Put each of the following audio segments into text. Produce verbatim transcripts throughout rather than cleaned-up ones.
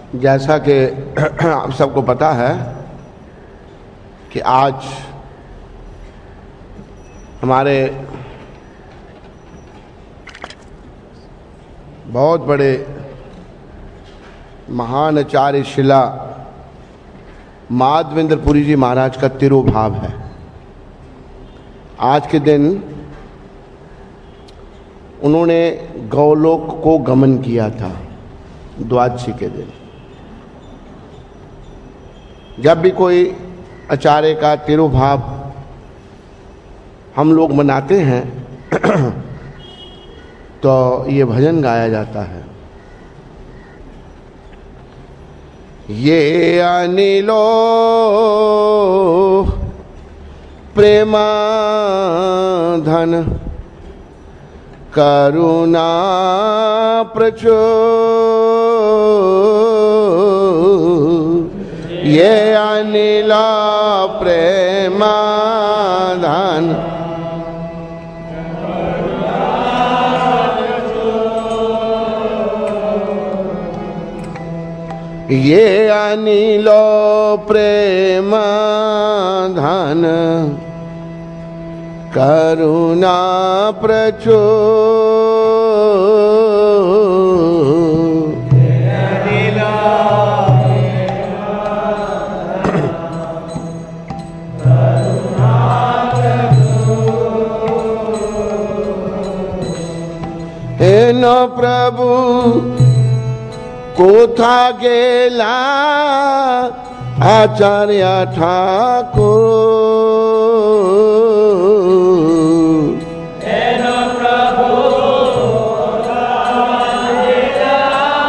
जैसा कि आप सबको पता है कि आज हमारे बहुत बड़े महान आचार्य शिला माधवेंद्रपुरी जी महाराज का तिरुभाव है। आज के दिन उन्होंने गौलोक को गमन किया था। द्वादशी के दिन जब भी कोई आचार्य का तिरुभाव हम लोग मनाते हैं तो ये भजन गाया जाता है। ये अनिलो प्रेमा धन करुणा प्रचुर, ये अनिला प्रेमा धन ये अनिलो प्रेमा धन करुणा प्रचुर, हे न प्रभु कोथा गेला आचार्य ठाकुर, हे न प्रभु कोथा गेला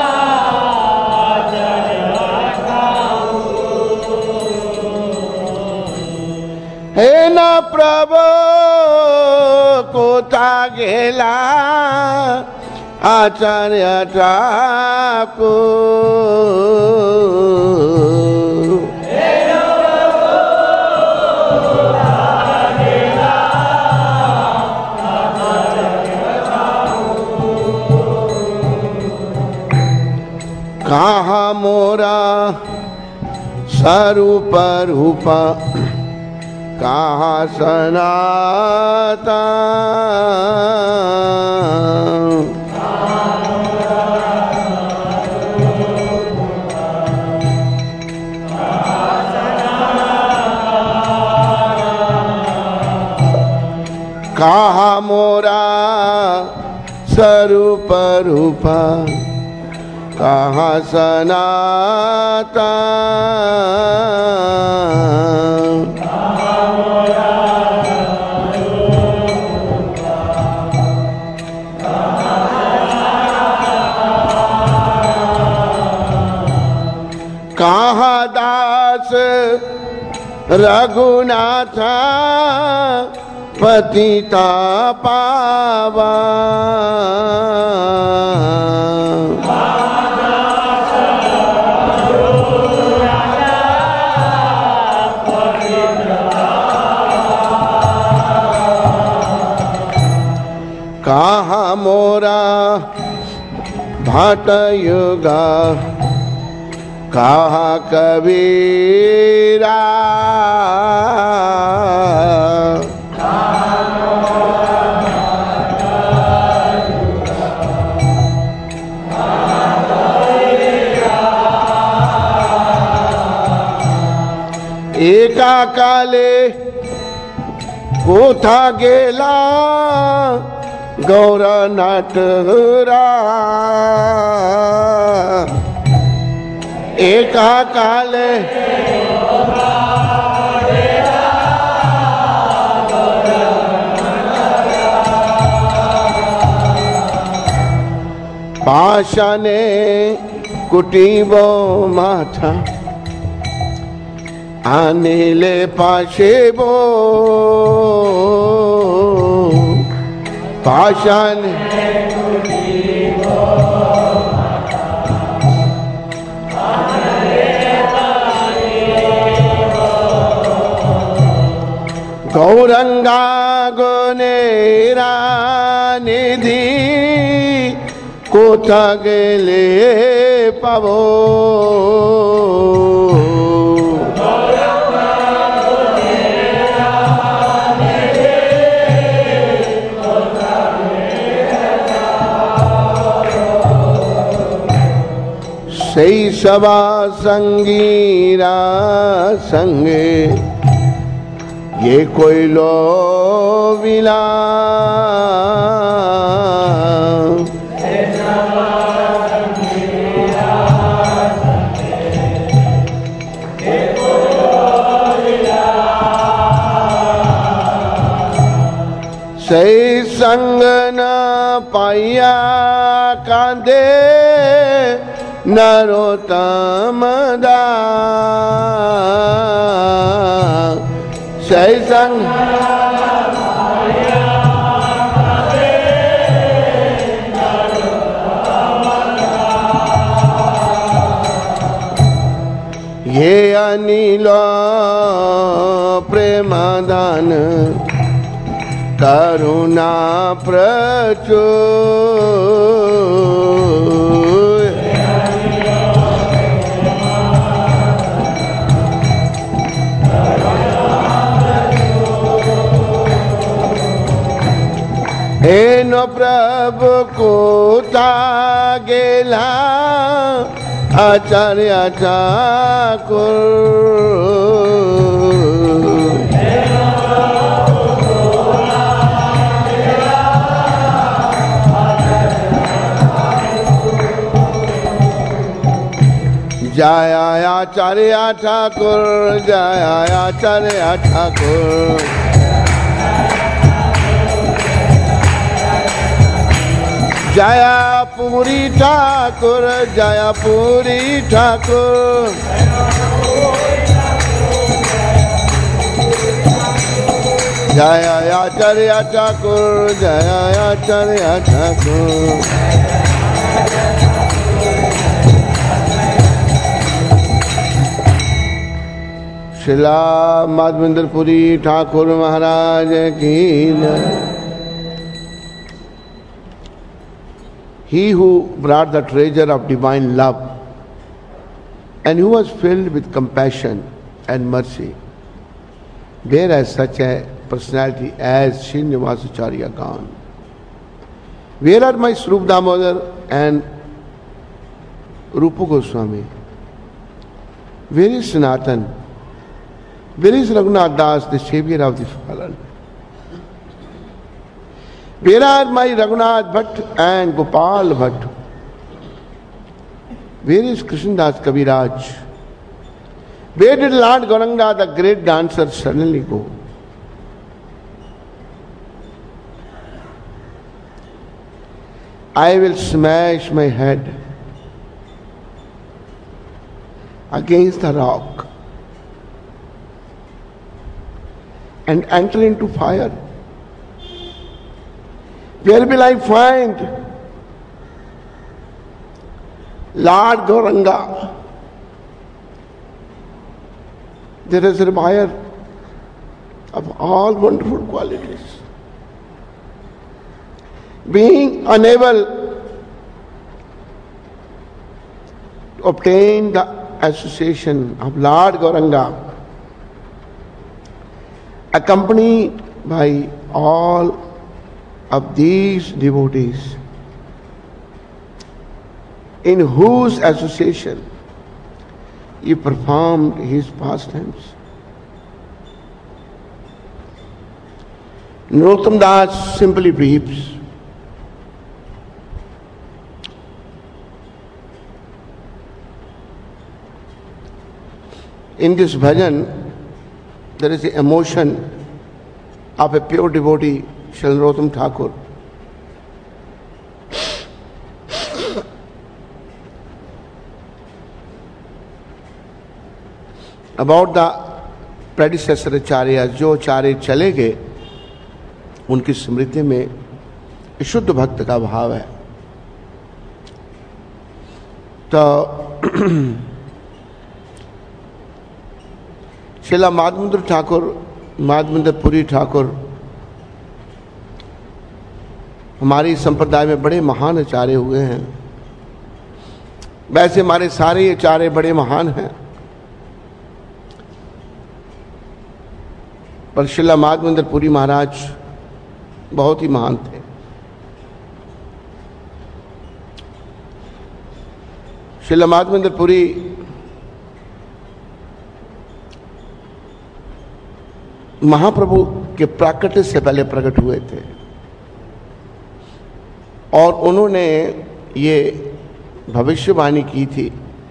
आचार्य ठाकुर, हे न प्रभु कोथा गेला आचार्य ठाकुर, हे न प्रभु कोथा गेला आचार्य ठाकुर, कहा मोरा स्वरूप रूपा कहा सनातन, कहा मोरा स्वरूप रूपा कहा सनातन, कहा दास रघुनाथ पतिता पावन, कहा मोरा भाट युगा कहा कबीरा, एका काले कोथा गेला गौर नटरा, एका काले पाशने कुटीबो माथा आनेले पाशेबो, पाषाण गौरंगा गोनेरा निधि कोथा गेले पावो। सही सभा संगीरा संगे ये कोई लो विला। सही संग न पाया कांदे नरोत्तम दास। सही संग ये अनिल प्रेमदान करुणा प्रचुर। हे नो प्रभु को गेला आचार्य ठाकुर। जय आचार्य ठाकुर, जय आचार्य ठाकुर। जय पूरी ठाकुर, जय पूरी ठाकुर। जय आचार्य ठाकुर, जय आचार्य ठाकुर। शिला माधवेंद्रपुरी ठाकुर महाराज की जय। He who brought the treasure of divine love and who was filled with compassion and mercy, whereas such a personality as Srinivasacharya gone? Where are my Swarup Damodar and Rupa Goswami? Where is Sanatan? Where is Raghunath Das, the savior of the fallen? Where are my Raghunath Bhatt and Gopal Bhatt? Where is Krishnadas Kaviraj? Where did Lord Gauranga, the great dancer, suddenly go? I will smash my head against the rock and enter into fire. Where will I find Lord Gauranga, the reservoir of all wonderful qualities? Being unable to obtain the association of Lord Gauranga, accompanied by all of these devotees, in whose association he performed his pastimes. Narottam Das simply weeps. In this bhajan, there is the emotion of a pure devotee, Shri Narottam Thakur. About the predecessor acharyas, जो आचार्य चले गए, उनकी स्मृति में शुद्ध भक्त का भाव है। तो श्रीला माधवेंद्र ठाकुर, माधवेंद्रपुरी ठाकुर हमारी संप्रदाय में बड़े महान आचार्य हुए हैं। वैसे हमारे सारे ये चारे बड़े महान हैं, पर श्रीला माधवेंद्र पुरी महाराज बहुत ही महान थे। श्रीला माधवेंद्र पुरी महाप्रभु के प्राकट्य से पहले प्रकट हुए थे और उन्होंने ये भविष्यवाणी की थी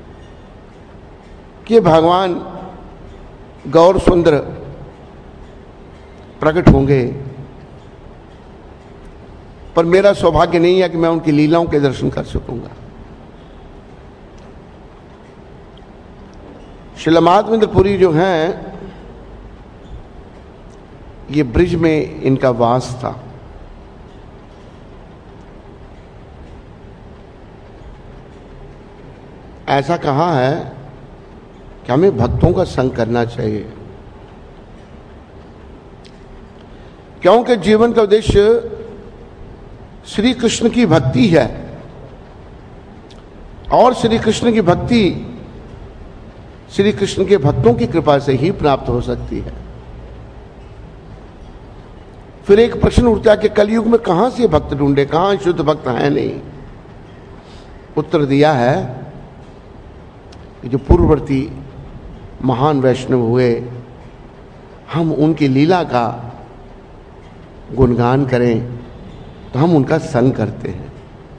कि भगवान गौर सुंदर प्रकट होंगे, पर मेरा सौभाग्य नहीं है कि मैं उनकी लीलाओं के दर्शन कर सकूंगा। श्रीला माधवेंद्र पुरी जो हैं, ये ब्रिज में इनका वास था। ऐसा कहा है कि हमें भक्तों का संग करना चाहिए, क्योंकि जीवन का उद्देश्य श्री कृष्ण की भक्ति है और श्री कृष्ण की भक्ति श्री कृष्ण के भक्तों की कृपा से ही प्राप्त हो सकती है। फिर एक प्रश्न उठता है कि कलयुग में कहां से भक्त ढूंढे, कहां शुद्ध भक्त है नहीं। उत्तर दिया है कि जो पूर्ववर्ती महान वैष्णव हुए, हम उनकी लीला का गुणगान करें तो हम उनका संग करते हैं।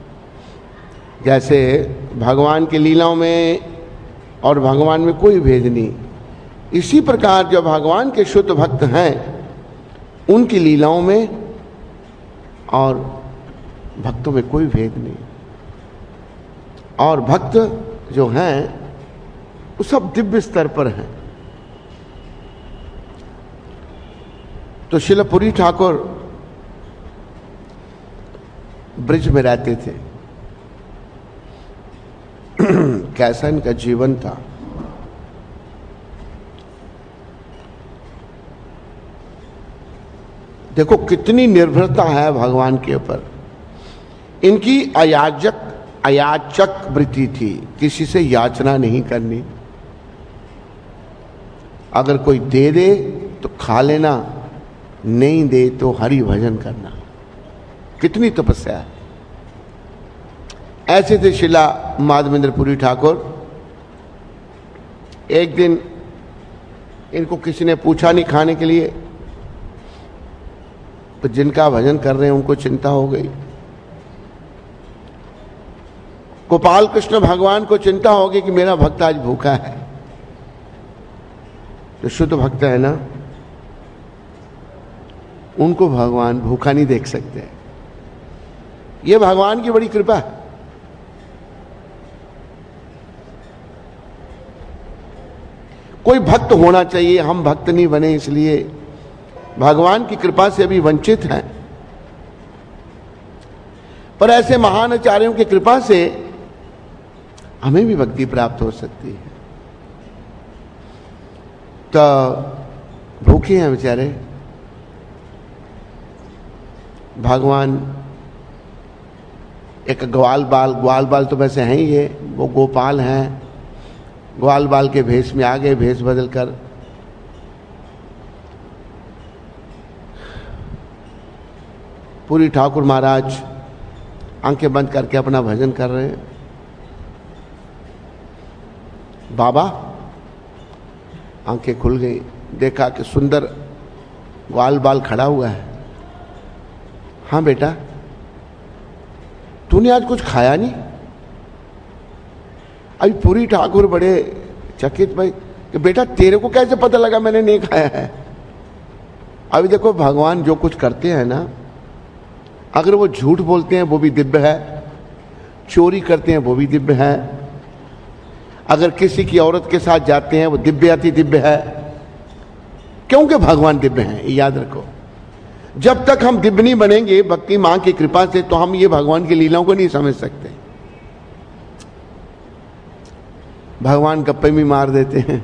जैसे भगवान की लीलाओं में और भगवान में कोई भेद नहीं, इसी प्रकार जो भगवान के शुद्ध भक्त हैं उनकी लीलाओं में और भक्तों में कोई भेद नहीं। और भक्त जो हैं वो सब दिव्य स्तर पर हैं। तो श्रील पुरी ठाकुर ब्रिज में रहते थे। कैसा इनका जीवन था। देखो कितनी निर्भरता है भगवान के ऊपर। इनकी अयाचक अयाचक वृत्ति थी, किसी से याचना नहीं करनी। अगर कोई दे दे तो खा लेना, नहीं दे तो हरि भजन करना। कितनी तपस्या है। ऐसे थे श्रीला माधवेंद्र पुरी ठाकुर। एक दिन इनको किसी ने पूछा नहीं खाने के लिए, तो जिनका भजन कर रहे हैं उनको चिंता हो गई। गोपाल कृष्ण भगवान को चिंता होगी कि मेरा भक्त आज भूखा है। जो शुद्ध भक्त है ना, उनको भगवान भूखा नहीं देख सकते। ये भगवान की बड़ी कृपा है। कोई भक्त होना चाहिए, हम भक्त नहीं बने इसलिए भगवान की कृपा से अभी वंचित हैं। पर ऐसे महान आचार्यों की कृपा से हमें भी भक्ति प्राप्त हो सकती है। तो भूखे हैं बेचारे। भगवान एक ग्वाल बाल ग्वाल बाल तो वैसे हैं ही, ये वो गोपाल हैं। ग्वाल बाल के भेष में आ गए, भेष बदल कर। पुरी ठाकुर महाराज आंखें बंद करके अपना भजन कर रहे हैं। बाबा आंखें खुल गई, देखा कि सुंदर ग्वाल बाल खड़ा हुआ है। हाँ बेटा, तूने आज कुछ खाया नहीं? अभी पुरी ठाकुर बड़े चकित भाई कि बेटा तेरे को कैसे पता लगा मैंने नहीं खाया है? अभी देखो भगवान जो कुछ करते हैं ना, अगर वो झूठ बोलते हैं वो भी दिव्य है, चोरी करते हैं वो भी दिव्य है, अगर किसी की औरत के साथ जाते हैं वो दिव्य अति दिव्य है, क्योंकि भगवान दिव्य हैं। याद रखो, जब तक हम दिव्य नहीं बनेंगे भक्ति मां की कृपा से, तो हम ये भगवान की लीलाओं को नहीं समझ सकते। भगवान गप्पे भी मार देते हैं।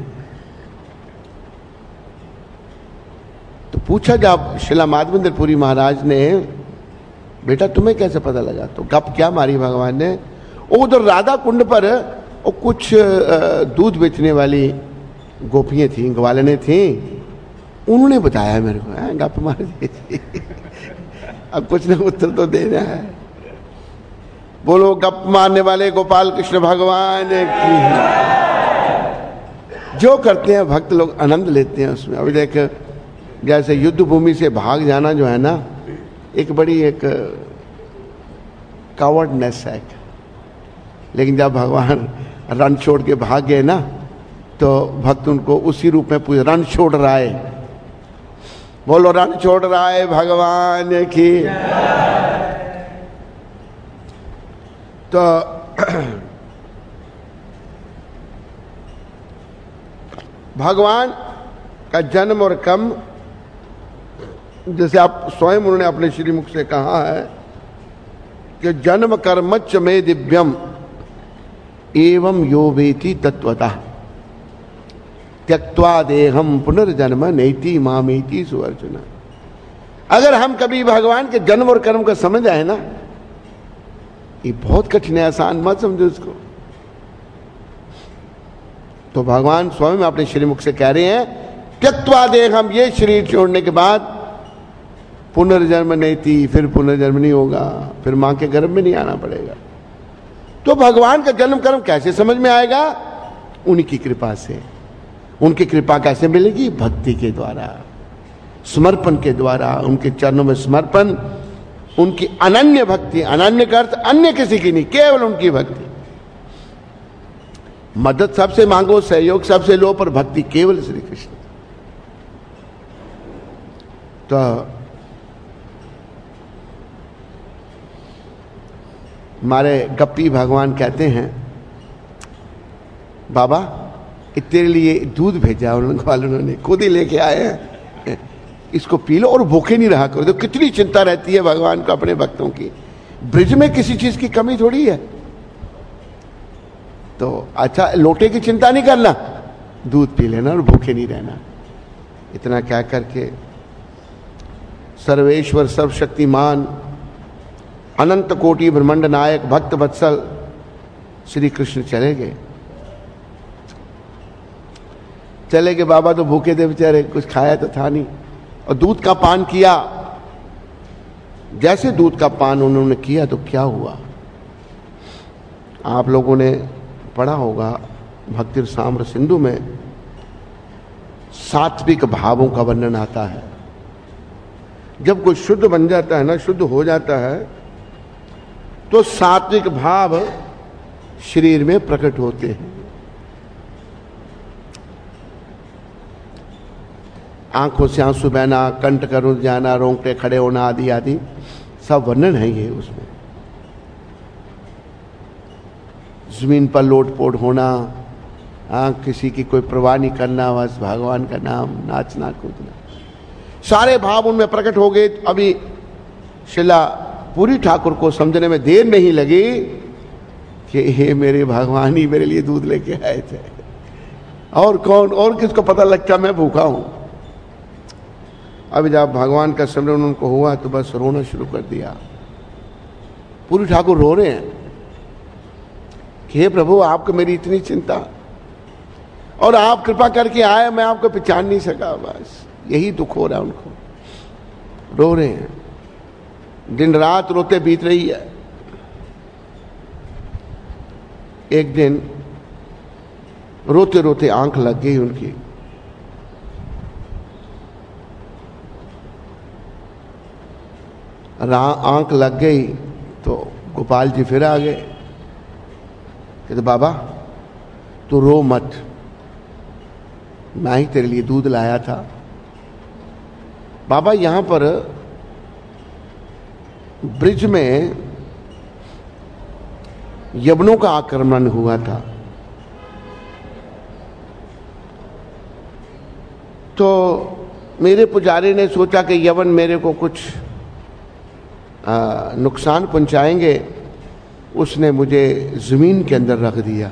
तो पूछा जब श्रीला माधवेंद्र पुरी महाराज ने, बेटा तुम्हें कैसे पता लगा? तो गप क्या मारी भगवान ने, वो उधर राधा कुंड पर और कुछ दूध बेचने वाली गोपियां थी, ग्वालने थी, उन्होंने बताया मेरे को, गप मार दी अब कुछ ना उत्तर तो देना है। बोलो गप मारने वाले गोपाल कृष्ण भगवान की। जो करते हैं भक्त लोग आनंद लेते हैं उसमें। अभी देख, जैसे युद्ध भूमि से भाग जाना जो है ना, एक बड़ी एक कावर्डनेस है, लेकिन जब भगवान रण छोड़ के भाग गए ना, तो भक्त उनको उसी रूप में पूछे, रण छोड़ रहा है। बोलो रण छोड़ रहा है भगवान की। तो भगवान का जन्म और कर्म, जैसे आप स्वयं उन्होंने अपने श्रीमुख से कहा है कि जन्म कर्मच्च में दिव्यम एवं यो वेति तत्वतः त्यक्त्वा देहम पुनर्जन्म नैति मामेति सुअर्जुन। अगर हम कभी भगवान के जन्म और कर्म को समझ आए ना, ये बहुत कठिन है, आसान मत समझो इसको। तो भगवान स्वयं अपने श्रीमुख से कह रहे हैं, त्यक्त्वा देहम, ये शरीर छोड़ने के बाद पुनर्जन्म नैति, फिर पुनर्जन्म नहीं होगा, फिर मां के गर्भ में नहीं आना पड़ेगा। तो भगवान का जन्म कर्म कैसे समझ में आएगा? उनकी कृपा से। उनकी कृपा कैसे मिलेगी? भक्ति के द्वारा, समर्पण के द्वारा, उनके चरणों में समर्पण, उनकी अनन्य भक्ति। अनन्य का अर्थ अन्य किसी की नहीं, केवल उनकी भक्ति। मदद सबसे मांगो, सहयोग सबसे लो, पर भक्ति केवल श्री कृष्ण। तो हमारे गप्पी भगवान कहते हैं, बाबा तेरे लिए दूध भेजा उन्होंने, खुद ही लेके आए हैं, इसको पी लो और भूखे नहीं रहा करो। तो कितनी चिंता रहती है भगवान को अपने भक्तों की। ब्रिज में किसी चीज की कमी थोड़ी है। तो अच्छा, लोटे की चिंता नहीं करना, दूध पी लेना और भूखे नहीं रहना। इतना क्या करके सर्वेश्वर सर्वशक्तिमान अनंत कोटि ब्रह्मांड नायक भक्त वत्सल श्री कृष्ण चले गए। चले गए बाबा तो भूखे थे बेचारे, कुछ खाया तो था नहीं, और दूध का पान किया। जैसे दूध का पान उन्होंने किया तो क्या हुआ? आप लोगों ने पढ़ा होगा भक्ति साम्र सिंधु में सात्विक भावों का वर्णन आता है। जब कोई शुद्ध बन जाता है ना, शुद्ध हो जाता है, तो सात्विक भाव शरीर में प्रकट होते हैं। आंखों से आंसू बहना, कंठ का रुझ जाना, रोंगटे खड़े होना आदि आदि सब वर्णन है ये उसमें। जमीन पर लोटपोट होना, आ, किसी की कोई परवाह नहीं करना, बस भगवान का नाम, नाचना कूदना, सारे भाव उनमें प्रकट हो गए। अभी शिला पूरी ठाकुर को समझने में देर नहीं लगी कि हे मेरे भगवान ही मेरे लिए दूध लेके आए थे, और कौन, और किसको पता लगता मैं भूखा हूं। अभी जब भगवान का स्मरण उनको हुआ तो बस रोना शुरू कर दिया। पूरी ठाकुर रो रहे हैं कि हे प्रभु, आपको मेरी इतनी चिंता, और आप कृपा करके आए, मैं आपको पहचान नहीं सका, बस यही दुख हो रहा है उनको। रो रहे हैं, दिन रात रोते बीत रही है। एक दिन रोते रोते आंख लग गई उनकी। आंख लग गई तो गोपाल जी फिर आ गए, कहते बाबा तू रो मत, मैं ही तेरे लिए दूध लाया था। बाबा यहां पर ब्रिज में यवनों का आक्रमण हुआ था, तो मेरे पुजारी ने सोचा कि यवन मेरे को कुछ आ, नुकसान पहुंचाएंगे, उसने मुझे जमीन के अंदर रख दिया।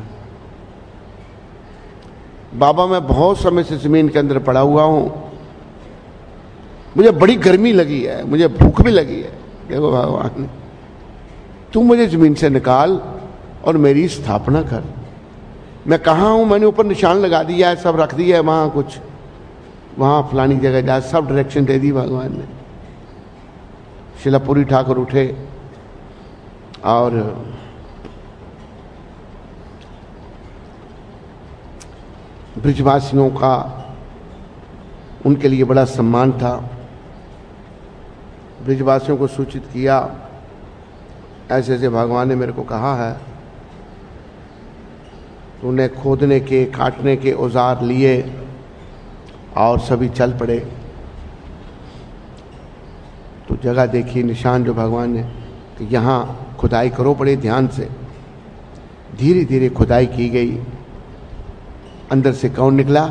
बाबा मैं बहुत समय से जमीन के अंदर पड़ा हुआ हूं, मुझे बड़ी गर्मी लगी है, मुझे भूख भी लगी है। देखो भगवान, तू मुझे जमीन से निकाल और मेरी स्थापना कर। मैं कहाँ हूं, मैंने ऊपर निशान लगा दिया है, सब रख दिया है वहां, कुछ वहां फलानी जगह जा, सब डायरेक्शन दे दी भगवान ने। श्रील पुरी ठाकुर उठे और ब्रिजवासियों का उनके लिए बड़ा सम्मान था। ब्रिजवासियों को सूचित किया, ऐसे ऐसे भगवान ने मेरे को कहा है। उन्हें खोदने के काटने के औजार लिए और सभी चल पड़े। तो जगह देखी, निशान जो भगवान ने कि यहाँ खुदाई करो, बड़े ध्यान से। धीरे धीरे खुदाई की गई। अंदर से कौन निकला?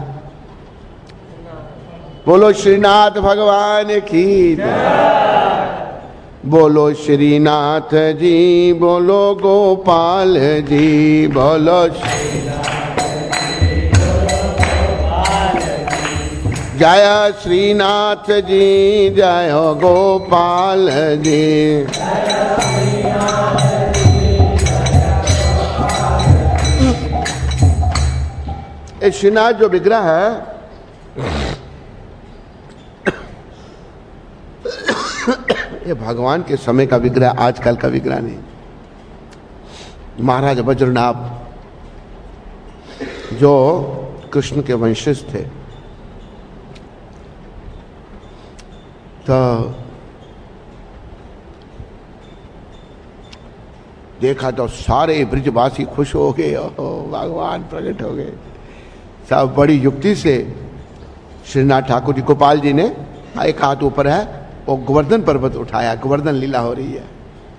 बोलो श्रीनाथ भगवान की जय। बोलो श्रीनाथ जी, बोलो गोपाल जी, बोलो जय श्रीनाथ जी, जय गोपाल जी। ये श्रीनाथ जो विग्रह है, ये भगवान के समय का विग्रह, आजकल का विग्रह नहीं। महाराज वज्रनाभ जो कृष्ण के वंशज थे, तो देखा तो सारे ब्रिजवासी खुश हो गए, भगवान प्रकट हो गए। सब बड़ी युक्ति से श्रीनाथ ठाकुर जी, गोपाल जी ने एक हाथ ऊपर है और गोवर्धन पर्वत उठाया, गोवर्धन लीला हो रही है।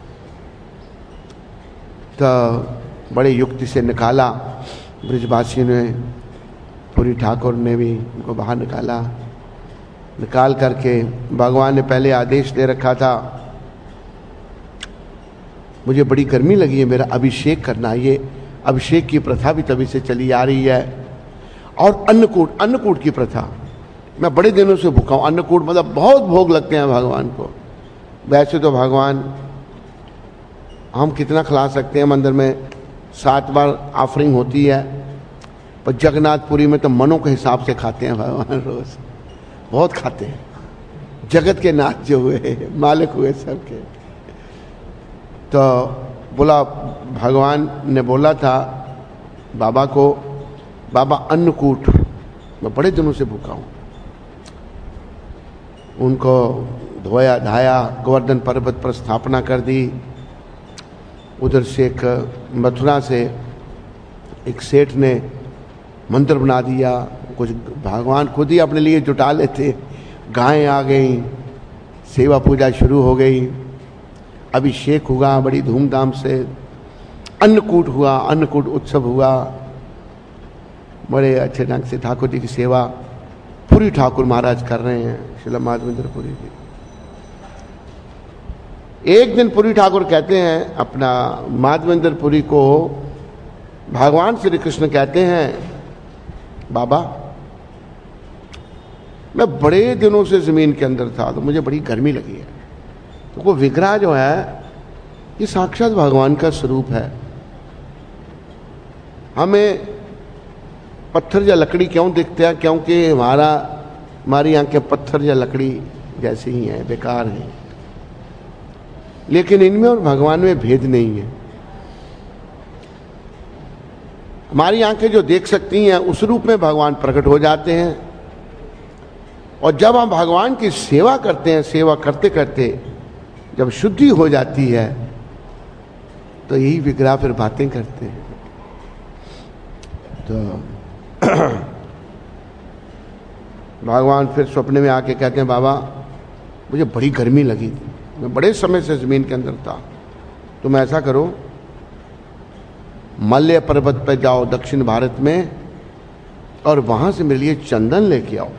तो बड़ी युक्ति से निकाला ब्रिजवासी ने, पुरी ठाकुर ने भी उनको बाहर निकाला। निकाल करके भगवान ने पहले आदेश दे रखा था, मुझे बड़ी गर्मी लगी है, मेरा अभिषेक करना। ये अभिषेक की प्रथा भी तभी से चली आ रही है। और अन्नकूट, अन्नकूट की प्रथा, मैं बड़े दिनों से भूखा हूं। अन्नकूट मतलब बहुत भोग लगते हैं भगवान को। वैसे तो भगवान हम कितना खिला सकते हैं, मंदिर में सात बार ऑफरिंग होती है, पर जगन्नाथपुरी में तो मनों के हिसाब से खाते हैं भगवान, रोज बहुत खाते हैं। जगत के नाथ जो हुए, मालिक हुए सबके। तो बोला, भगवान ने बोला था बाबा को, बाबा अन्नकूट, मैं बड़े दिनों से भूखा हूं। उनको धोया धाया, गोवर्धन पर्वत पर स्थापना कर दी। उधर से एक मथुरा से एक सेठ ने मंदिर बना दिया, कुछ भगवान खुद ही अपने लिए जुटा लेते। गायें आ गई, सेवा पूजा शुरू हो गई, अभिषेक हुआ बड़ी धूमधाम से, अन्नकूट हुआ, अन्नकूट उत्सव हुआ, बड़े अच्छे ढंग से ठाकुर जी की सेवा पुरी ठाकुर महाराज कर रहे हैं, श्रील माधवेंद्र पुरी जी। एक दिन पुरी ठाकुर कहते हैं, अपना माधवेंद्र पुरी को भगवान श्री कृष्ण कहते हैं, बाबा मैं बड़े दिनों से जमीन के अंदर था, तो मुझे बड़ी गर्मी लगी है। तो वो विग्रह जो है ये साक्षात भगवान का स्वरूप है। हमें पत्थर या लकड़ी क्यों दिखते हैं? क्योंकि हमारा हमारी आंखें पत्थर या लकड़ी जैसी ही हैं, बेकार हैं। लेकिन इनमें और भगवान में भेद नहीं है। हमारी आंखें जो देख सकती हैं, उस रूप में भगवान प्रकट हो जाते हैं। और जब हम भगवान की सेवा करते हैं, सेवा करते करते जब शुद्धि हो जाती है, तो यही विग्रह फिर बातें करते हैं। तो भगवान फिर सपने में आके कहते हैं, बाबा मुझे बड़ी गर्मी लगी थी, मैं बड़े समय से जमीन के अंदर था, तुम ऐसा करो मल्य पर्वत पर जाओ दक्षिण भारत में, और वहां से मेरे लिए चंदन लेके आओ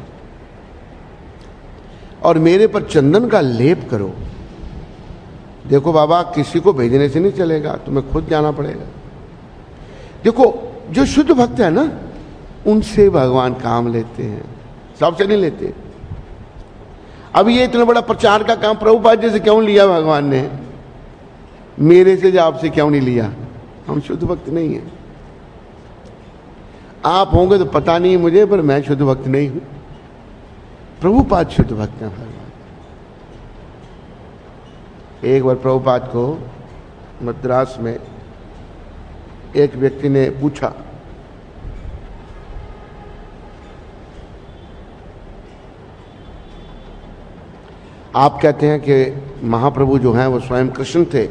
और मेरे पर चंदन का लेप करो। देखो बाबा, किसी को भेजने से नहीं चलेगा, तुम्हें खुद जाना पड़ेगा। देखो जो शुद्ध भक्त है ना, उनसे भगवान काम लेते हैं, सबसे नहीं लेते। अब ये इतना बड़ा प्रचार का काम प्रभुपाद जी से क्यों लिया भगवान ने? मेरे से या आपसे क्यों नहीं लिया? हम शुद्ध भक्त नहीं है। आप होंगे तो पता नहीं मुझे, पर मैं शुद्ध भक्त नहीं हूं। प्रभुपाद शुद्ध भक्त हैं भगवान। एक बार प्रभुपाद को मद्रास में एक व्यक्ति ने पूछा, आप कहते हैं कि महाप्रभु जो हैं वो स्वयं कृष्ण थे,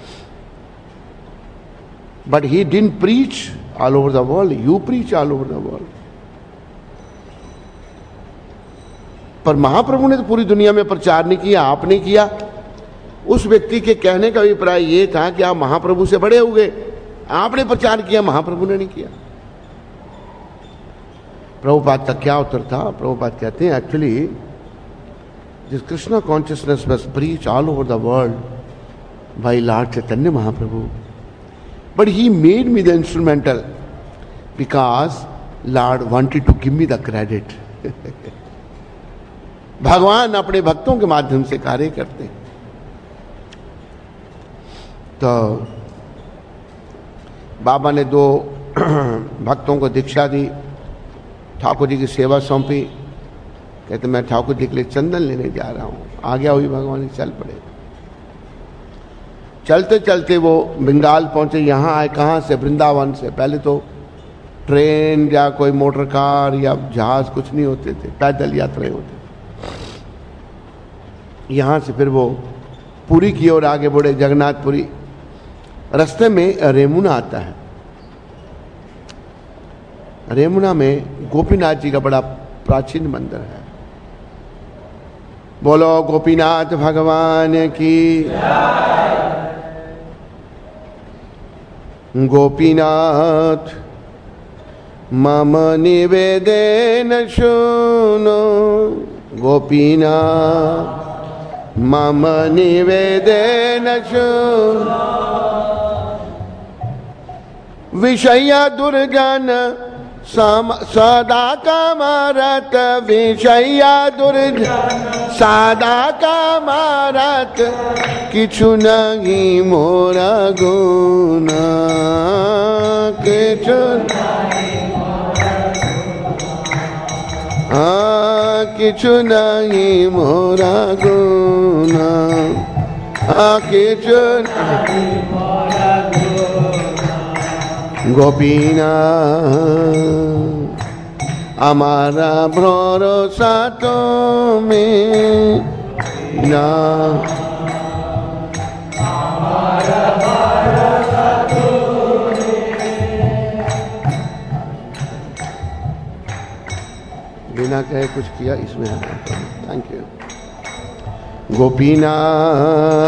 but he didn't preach all over the world, you preach all over the world. पर महाप्रभु ने तो पूरी दुनिया में प्रचार नहीं किया, आपने किया। उस व्यक्ति के कहने का अभिप्राय यह था कि आप महाप्रभु से बड़े हुए, आपने प्रचार किया, महाप्रभु ने नहीं किया। प्रभुपाद का क्या उत्तर था? प्रभुपाद कहते हैं, actually this Krishna consciousness was preach all over the world by lord Chaitanya Mahaprabhu, but he made me the instrumental because lord wanted to give me the credit. भगवान अपने भक्तों के माध्यम से कार्य करते हैं। तो बाबा ने दो भक्तों को दीक्षा दी, ठाकुर जी की सेवा सौंपी। कहते मैं ठाकुर जी के लिए चंदन लेने जा रहा हूं। आज्ञा हुई भगवान की, चल पड़े। चलते चलते वो बंगाल पहुंचे। यहां आए कहां से? वृंदावन से। पहले तो ट्रेन या कोई मोटर कार या जहाज कुछ नहीं होते थे, पैदल यात्राएं होती। यहां से फिर वो पुरी की ओर आगे बढ़े, जगन्नाथपुरी। रास्ते में रेमुना आता है। रेमुना में गोपीनाथ जी का बड़ा प्राचीन मंदिर है। बोलो गोपीनाथ भगवान की। गोपीनाथ मम निवेदन शृणु, गोपीनाथ मम निवेदन शृणु। विषय दुर्जन सदा कामरत, विषय दुर्जन सदा कामरत, किछु नहीं मोरा गुण, किछु हाँ किछु नहीं मोरा गुण, हाँ किछु गोपीनाथ हमारा भरोसा तो में ना, बिना कहे कुछ किया इसमें। Thank you. गोपीनाथ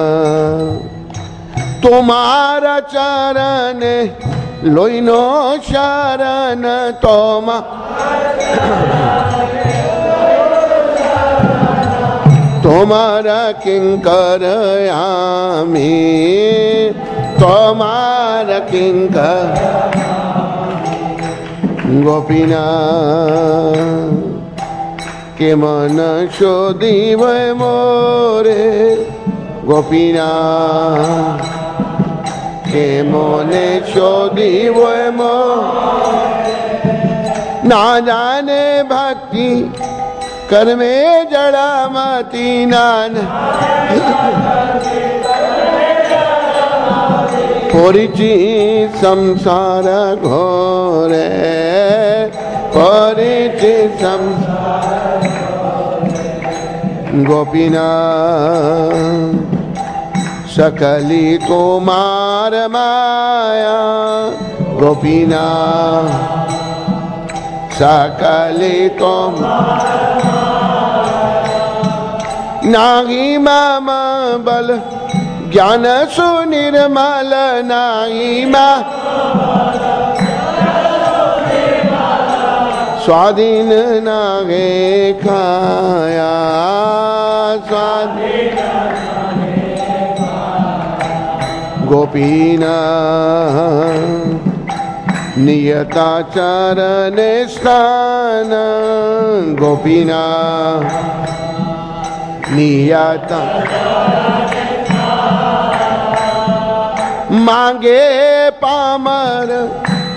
तुम्हारा चरण लोइनो शरण, तोमा तुम्हारा किंकर आमी, तुम्हारा किंकर। गोपीनाथ के मन शोधिव मोरे, गोपीनाथ के मोने शोधिव मोरे। ना जाने भक्ति कर में जड़ा मती, नान परिचि संसार घोरे, परिचि संसार। गोपीनाथ सकली तुम्हार माया, गोपीनाथ सकली तुम नाही मम बल ज्ञान सुनिर्मल, नाही मा स्वाधीन नागे खाया, स्वाधीन गोपीनाथ नियताचरण स्थान, गोपीनाथ नियता मांगे पामर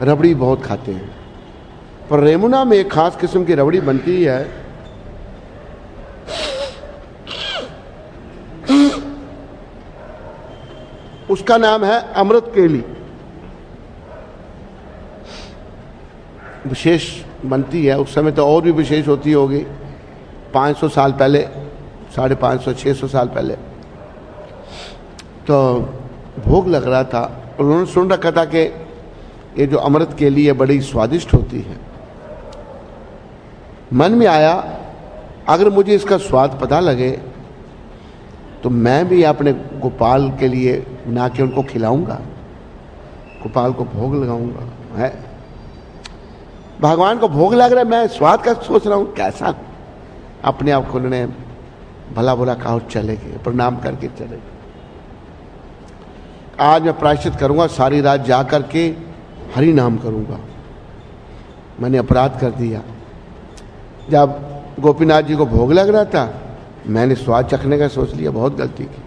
रबड़ी बहुत खाते हैं, पर यमुना में एक खास किस्म की रबड़ी बनती है, उसका नाम है अमृत केली। विशेष बनती है, उस समय तो और भी विशेष होती होगी, पाँच सौ साल पहले, साढ़े पाँच सौ छः सौ साल पहले। तो भोग लग रहा था, उन्होंने सुन रखा था कि ये जो अमृत केली है बड़ी स्वादिष्ट होती है। मन में आया अगर मुझे इसका स्वाद पता लगे तो मैं भी अपने गोपाल के लिए बना के उनको खिलाऊंगा, गोपाल को भोग लगाऊंगा। है भगवान को भोग लग रहा है, मैं स्वाद का सोच रहा हूं कैसा। अपने आप को उन्होंने भला बुरा कहा और चले गए, प्रणाम करके चले गए। आज मैं प्रायश्चित करूंगा, सारी रात जा करके हरि नाम करूंगा। मैंने अपराध कर दिया। जब गोपीनाथ जी को भोग लग रहा था, मैंने स्वाद चखने का सोच लिया, बहुत गलती की।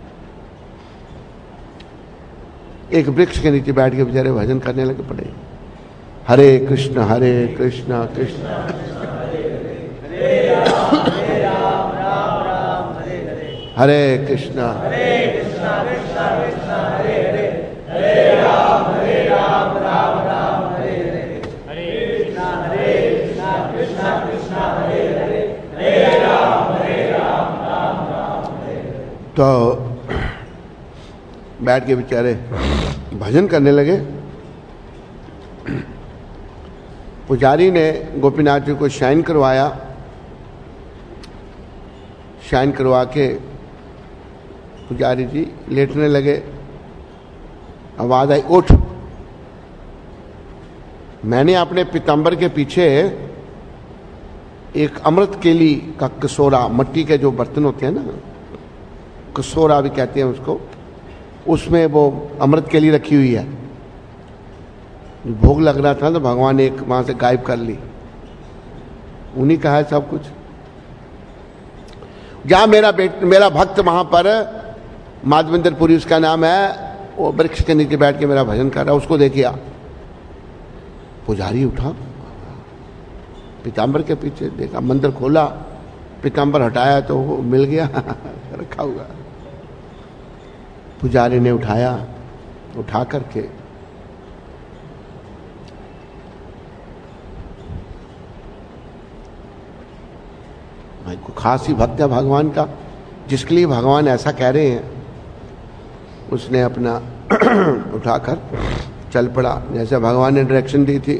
एक वृक्ष के नीचे बैठ के बेचारे भजन करने लगे पड़े, हरे कृष्ण हरे कृष्ण कृष्ण हरे कृष्ण तो बैठ के बेचारे भजन करने लगे। पुजारी ने गोपीनाथ जी को शाइन करवाया, शाइन करवा के पुजारी जी लेटने लगे। आवाज आई, उठ। मैंने अपने पीताम्बर के पीछे एक अमृत केली का कसोरा, मट्टी के जो बर्तन होते हैं ना, कसोरा भी कहते हैं उसको, उसमें वो अमृत केली रखी हुई है। भोग लग रहा था तो भगवान ने एक वहां से गायब कर ली, उन्हीं का है सब कुछ। जहां मेरा बेट मेरा भक्त वहां पर माधवेंद्रपुरी उसका नाम है, वो वृक्ष के नीचे बैठ के मेरा भजन कर रहा है, उसको देखिए। पुजारी उठा, पीताम्बर के पीछे देखा, मंदिर खोला, पीताम्बर हटाया तो वो मिल गया रखा हुआ। पुजारी ने उठाया, उठा करके भाई को खास ही भक्त है भगवान का, जिसके लिए भगवान ऐसा कह रहे हैं, उसने अपना उठाकर चल पड़ा जैसे भगवान ने डायरेक्शन दी थी।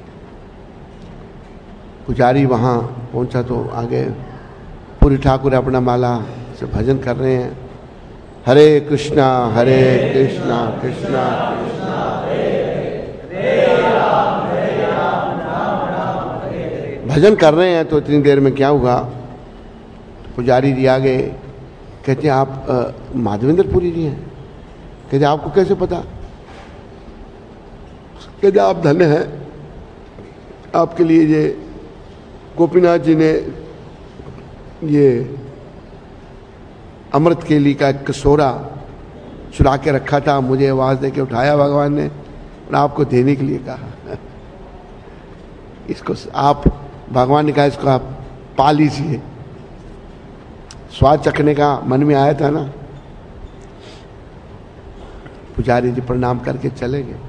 पुजारी वहां पहुंचा तो आगे पूरी ठाकुर अपना माला से भजन कर रहे हैं, हरे कृष्णा हरे कृष्णा कृष्णा कृष्णा भजन कर रहे हैं। तो इतनी देर में क्या हुआ, पुजारी जी आ गए, कहते हैं आप माधवेंद्रपुरी जी हैं? कहते आपको कैसे पता? कहते आप धन्य हैं, आपके लिए ये गोपीनाथ जी ने ये अमृत केली का एक कसोरा चुरा के रखा था, मुझे आवाज दे के उठाया भगवान ने और आपको देने के लिए कहा। इसको आप, भगवान ने कहा इसको आप पा लीजिए। स्वाद चखने का मन में आया था ना। पुजारी जी प्रणाम करके चले गए।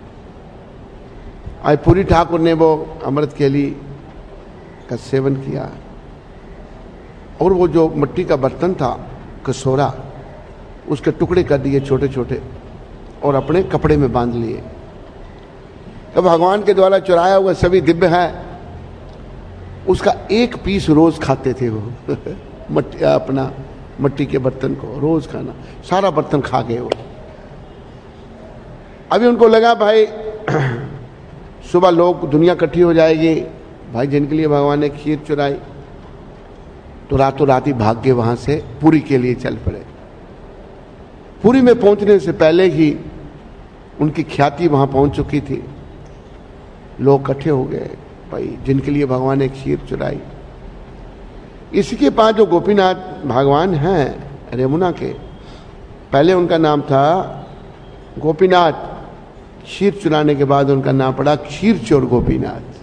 आज पूरी ठाकुर ने वो अमृत केली का सेवन किया और वो जो मिट्टी का बर्तन था कसोरा, उसके टुकड़े कर दिए छोटे छोटे और अपने कपड़े में बांध लिए। तो भगवान के द्वारा चुराया हुआ सभी दिव्य है, उसका एक पीस रोज खाते थे वो मट्टी, अपना मिट्टी के बर्तन को रोज खाना, सारा बर्तन खा गए वो। अभी उनको लगा भाई सुबह लोग दुनिया इकट्ठी हो जाएगी, भाई जिनके लिए भगवान ने खीर चुराई, तो रातों रात ही भाग के वहां से पुरी के लिए चल पड़े। पुरी में पहुंचने से पहले ही उनकी ख्याति वहां पहुंच चुकी थी। लोग इकट्ठे हो गए, भाई जिनके लिए भगवान ने खीर चुराई। इसके पास जो गोपीनाथ भगवान हैं यमुना के, पहले उनका नाम था गोपीनाथ, क्षीर चुराने के बाद उनका नाम पड़ा क्षीर चोर गोपीनाथ।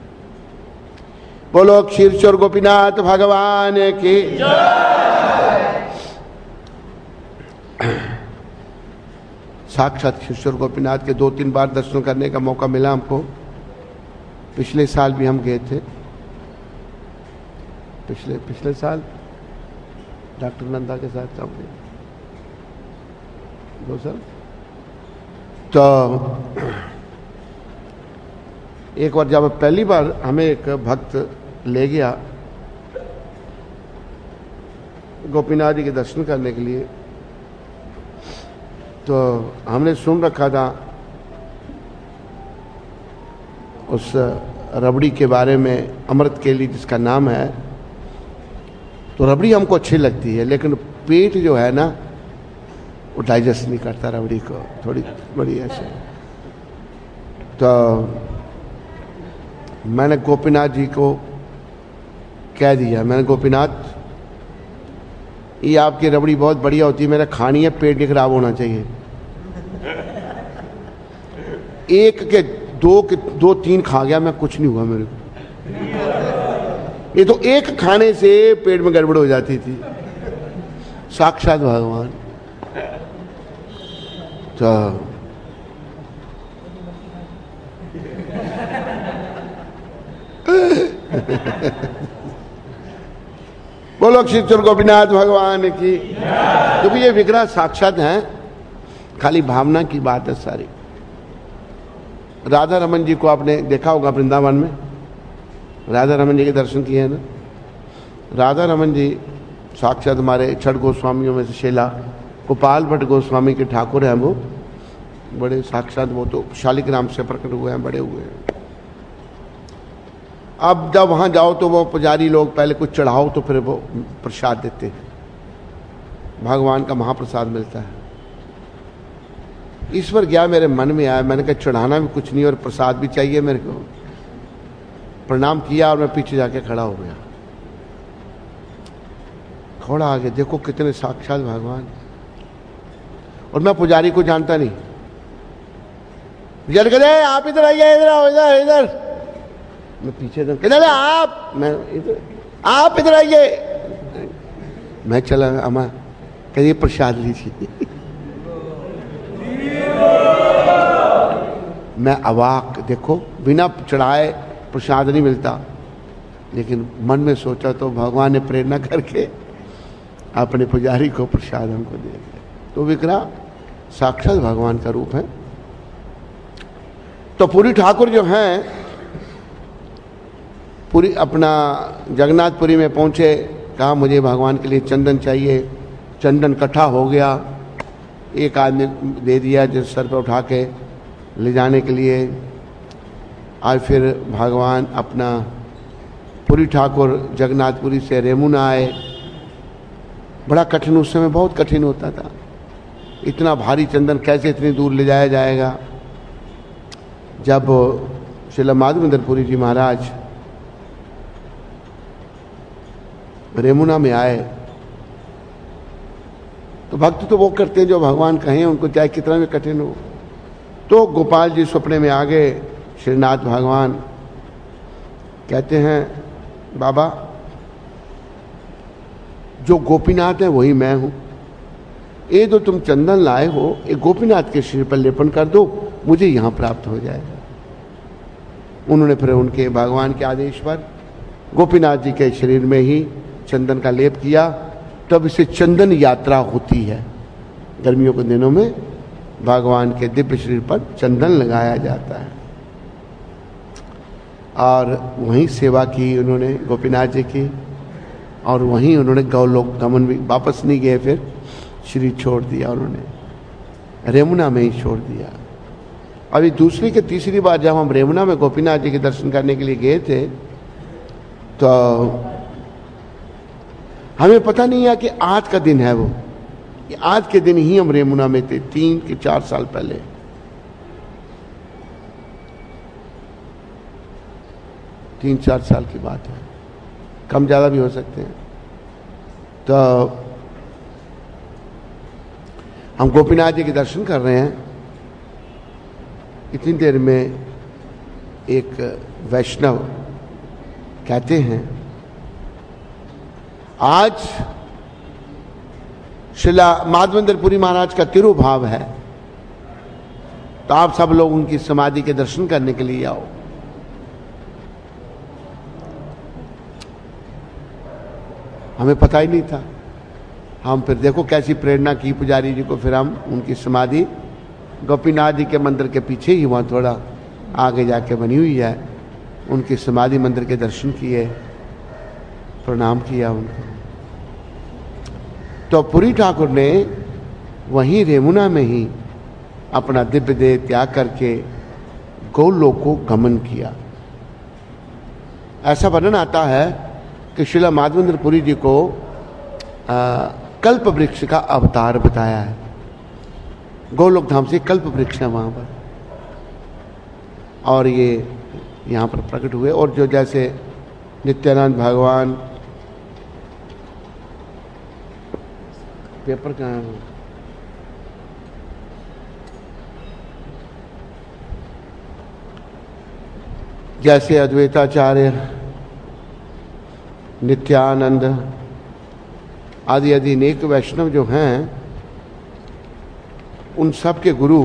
बोलो क्षीर चोर गोपीनाथ भगवान की। साक्षात क्षीर चोर गोपीनाथ के दो तीन बार दर्शन करने का मौका मिला हमको। पिछले साल भी हम गए थे, पिछले पिछले साल डॉक्टर नंदा के साथ काम किया दो साल। तो एक बार जब पहली बार हमें एक भक्त ले गया गोपीनाथ जी के दर्शन करने के लिए, तो हमने सुन रखा था उस रबड़ी के बारे में, अमृत केली जिसका नाम है। तो रबड़ी हमको अच्छी लगती है, लेकिन पेट जो है ना वो डाइजेस्ट नहीं करता रबड़ी को, थोड़ी बड़ी ऐसे। तो मैंने गोपीनाथ जी को कह दिया, मैंने गोपीनाथ ये आपकी रबड़ी बहुत बढ़िया होती है, मेरा खानी है, पेट नहीं खराब होना चाहिए। एक के दो के दो तीन खा गया मैं, कुछ नहीं हुआ मेरे को। ये तो एक खाने से पेट में गड़बड़ हो जाती थी। साक्षात भगवान। तो बोलो क्षीर चोर गोपीनाथ भगवान की। क्योंकि ये विग्रह साक्षात हैं, खाली भावना की बात है सारी। राधा रमन जी को आपने देखा होगा वृंदावन में, राधा रमन जी के दर्शन किए हैं ना। राधा रमन जी साक्षात हमारे छठ गोस्वामियों में से शेला गोपाल भट्ट गोस्वामी के ठाकुर हैं। वो बड़े साक्षात, वो तो शालिग्राम से प्रकट हुए हैं, बड़े हुए हैं। अब जब वहां जाओ तो वो पुजारी लोग पहले कुछ चढ़ाओ तो फिर वो प्रसाद देते हैं, भगवान का महाप्रसाद मिलता है। ईश्वर गया मेरे मन में आया, मैंने कहा चढ़ाना भी कुछ नहीं और प्रसाद भी चाहिए मेरे को। प्रणाम किया और मैं पीछे जाके खड़ा हो गया। खड़ा आगे देखो कितने साक्षात भगवान। और मैं पुजारी को जानता नहीं। पुजारी कहते आप इधर आइए, इधर आओ, इधर इधर। मैं पीछे था, किधर है आप? मैं इधर, आप इधर आइए। मैं चला, अम्मा कहिए प्रसाद लीजिए। मैं अवाक, देखो बिना चढ़ाए प्रसाद नहीं मिलता। लेकिन मन में सोचा तो भगवान ने प्रेरणा करके अपने पुजारी को प्रसाद हमको दे दिया। तो विग्रह साक्षात भगवान का रूप है। तो पूरी ठाकुर जो हैं, पूरी अपना जगन्नाथपुरी में पहुंचे, कहा मुझे भगवान के लिए चंदन चाहिए। चंदन इकट्ठा हो गया, एक आदमी दे दिया जिस सर पर उठा के ले जाने के लिए। आज फिर भगवान अपना पूरी ठाकुर जगन्नाथपुरी से रेमुना आए। बड़ा कठिन, उस समय बहुत कठिन होता था, इतना भारी चंदन कैसे इतनी दूर ले जाया जाएगा। जब श्रील माधवेंद्रपुरी जी महाराज रेमुना में आए तो भक्त तो वो करते हैं जो भगवान कहें, उनको चाहे कितना भी कठिन हो। तो गोपाल जी सपने में आ गए। श्रीनाथ भगवान कहते हैं बाबा जो गोपीनाथ है वही मैं हूं। ये जो तुम चंदन लाए हो ये गोपीनाथ के शरीर पर लेपन कर दो, मुझे यहां प्राप्त हो जाएगा। उन्होंने फिर उनके भगवान के आदेश पर गोपीनाथ जी के शरीर में ही चंदन का लेप किया। तब इसे चंदन यात्रा होती है। गर्मियों के दिनों में भगवान के दिव्य शरीर पर चंदन लगाया जाता है। और वहीं सेवा की उन्होंने गोपीनाथ जी की, और वहीं उन्होंने गौलोक गमन भी, वापस नहीं गए, फिर शरीर छोड़ दिया उन्होंने, रेमुना में ही छोड़ दिया। अभी दूसरी के तीसरी बार जब हम रेमुना में गोपीनाथ जी के दर्शन करने के लिए गए थे तो हमें पता नहीं है कि आज का दिन है वो, आज के दिन ही हम रेमुना में थे, तीन के चार साल पहले। तीन चार साल की बात है, कम ज्यादा भी हो सकते हैं। तो हम गोपीनाथ जी के दर्शन कर रहे हैं इतनी देर में एक वैष्णव कहते हैं, आज श्रीला माधवेंद्र पुरी महाराज का तिरुभाव है, तो आप सब लोग उनकी समाधि के दर्शन करने के लिए आओ। हमें पता ही नहीं था। हम फिर देखो कैसी प्रेरणा की पुजारी जी को, फिर हम उनकी समाधि गोपीनाथ जी के मंदिर के पीछे ही वहां थोड़ा आगे जाके बनी हुई है, उनकी समाधि मंदिर के दर्शन किए, प्रणाम किया उनको। तो पुरी ठाकुर ने वहीं रेमुना में ही अपना दिव्य देह त्याग करके गौलोक को गमन किया। ऐसा वर्णन आता है कि श्रीला माधवेंद्र पुरी जी को आ, कल्प वृक्ष का अवतार बताया है। गौलोक धाम से कल्प वृक्ष है वहां पर, और ये यहां पर प्रकट हुए। और जो जैसे नित्यानंद भगवान, पेपर कहाँ है, जैसे अद्वैताचार्य, नित्यानंद आदि आदि अनेक वैष्णव जो हैं, उन सब के गुरु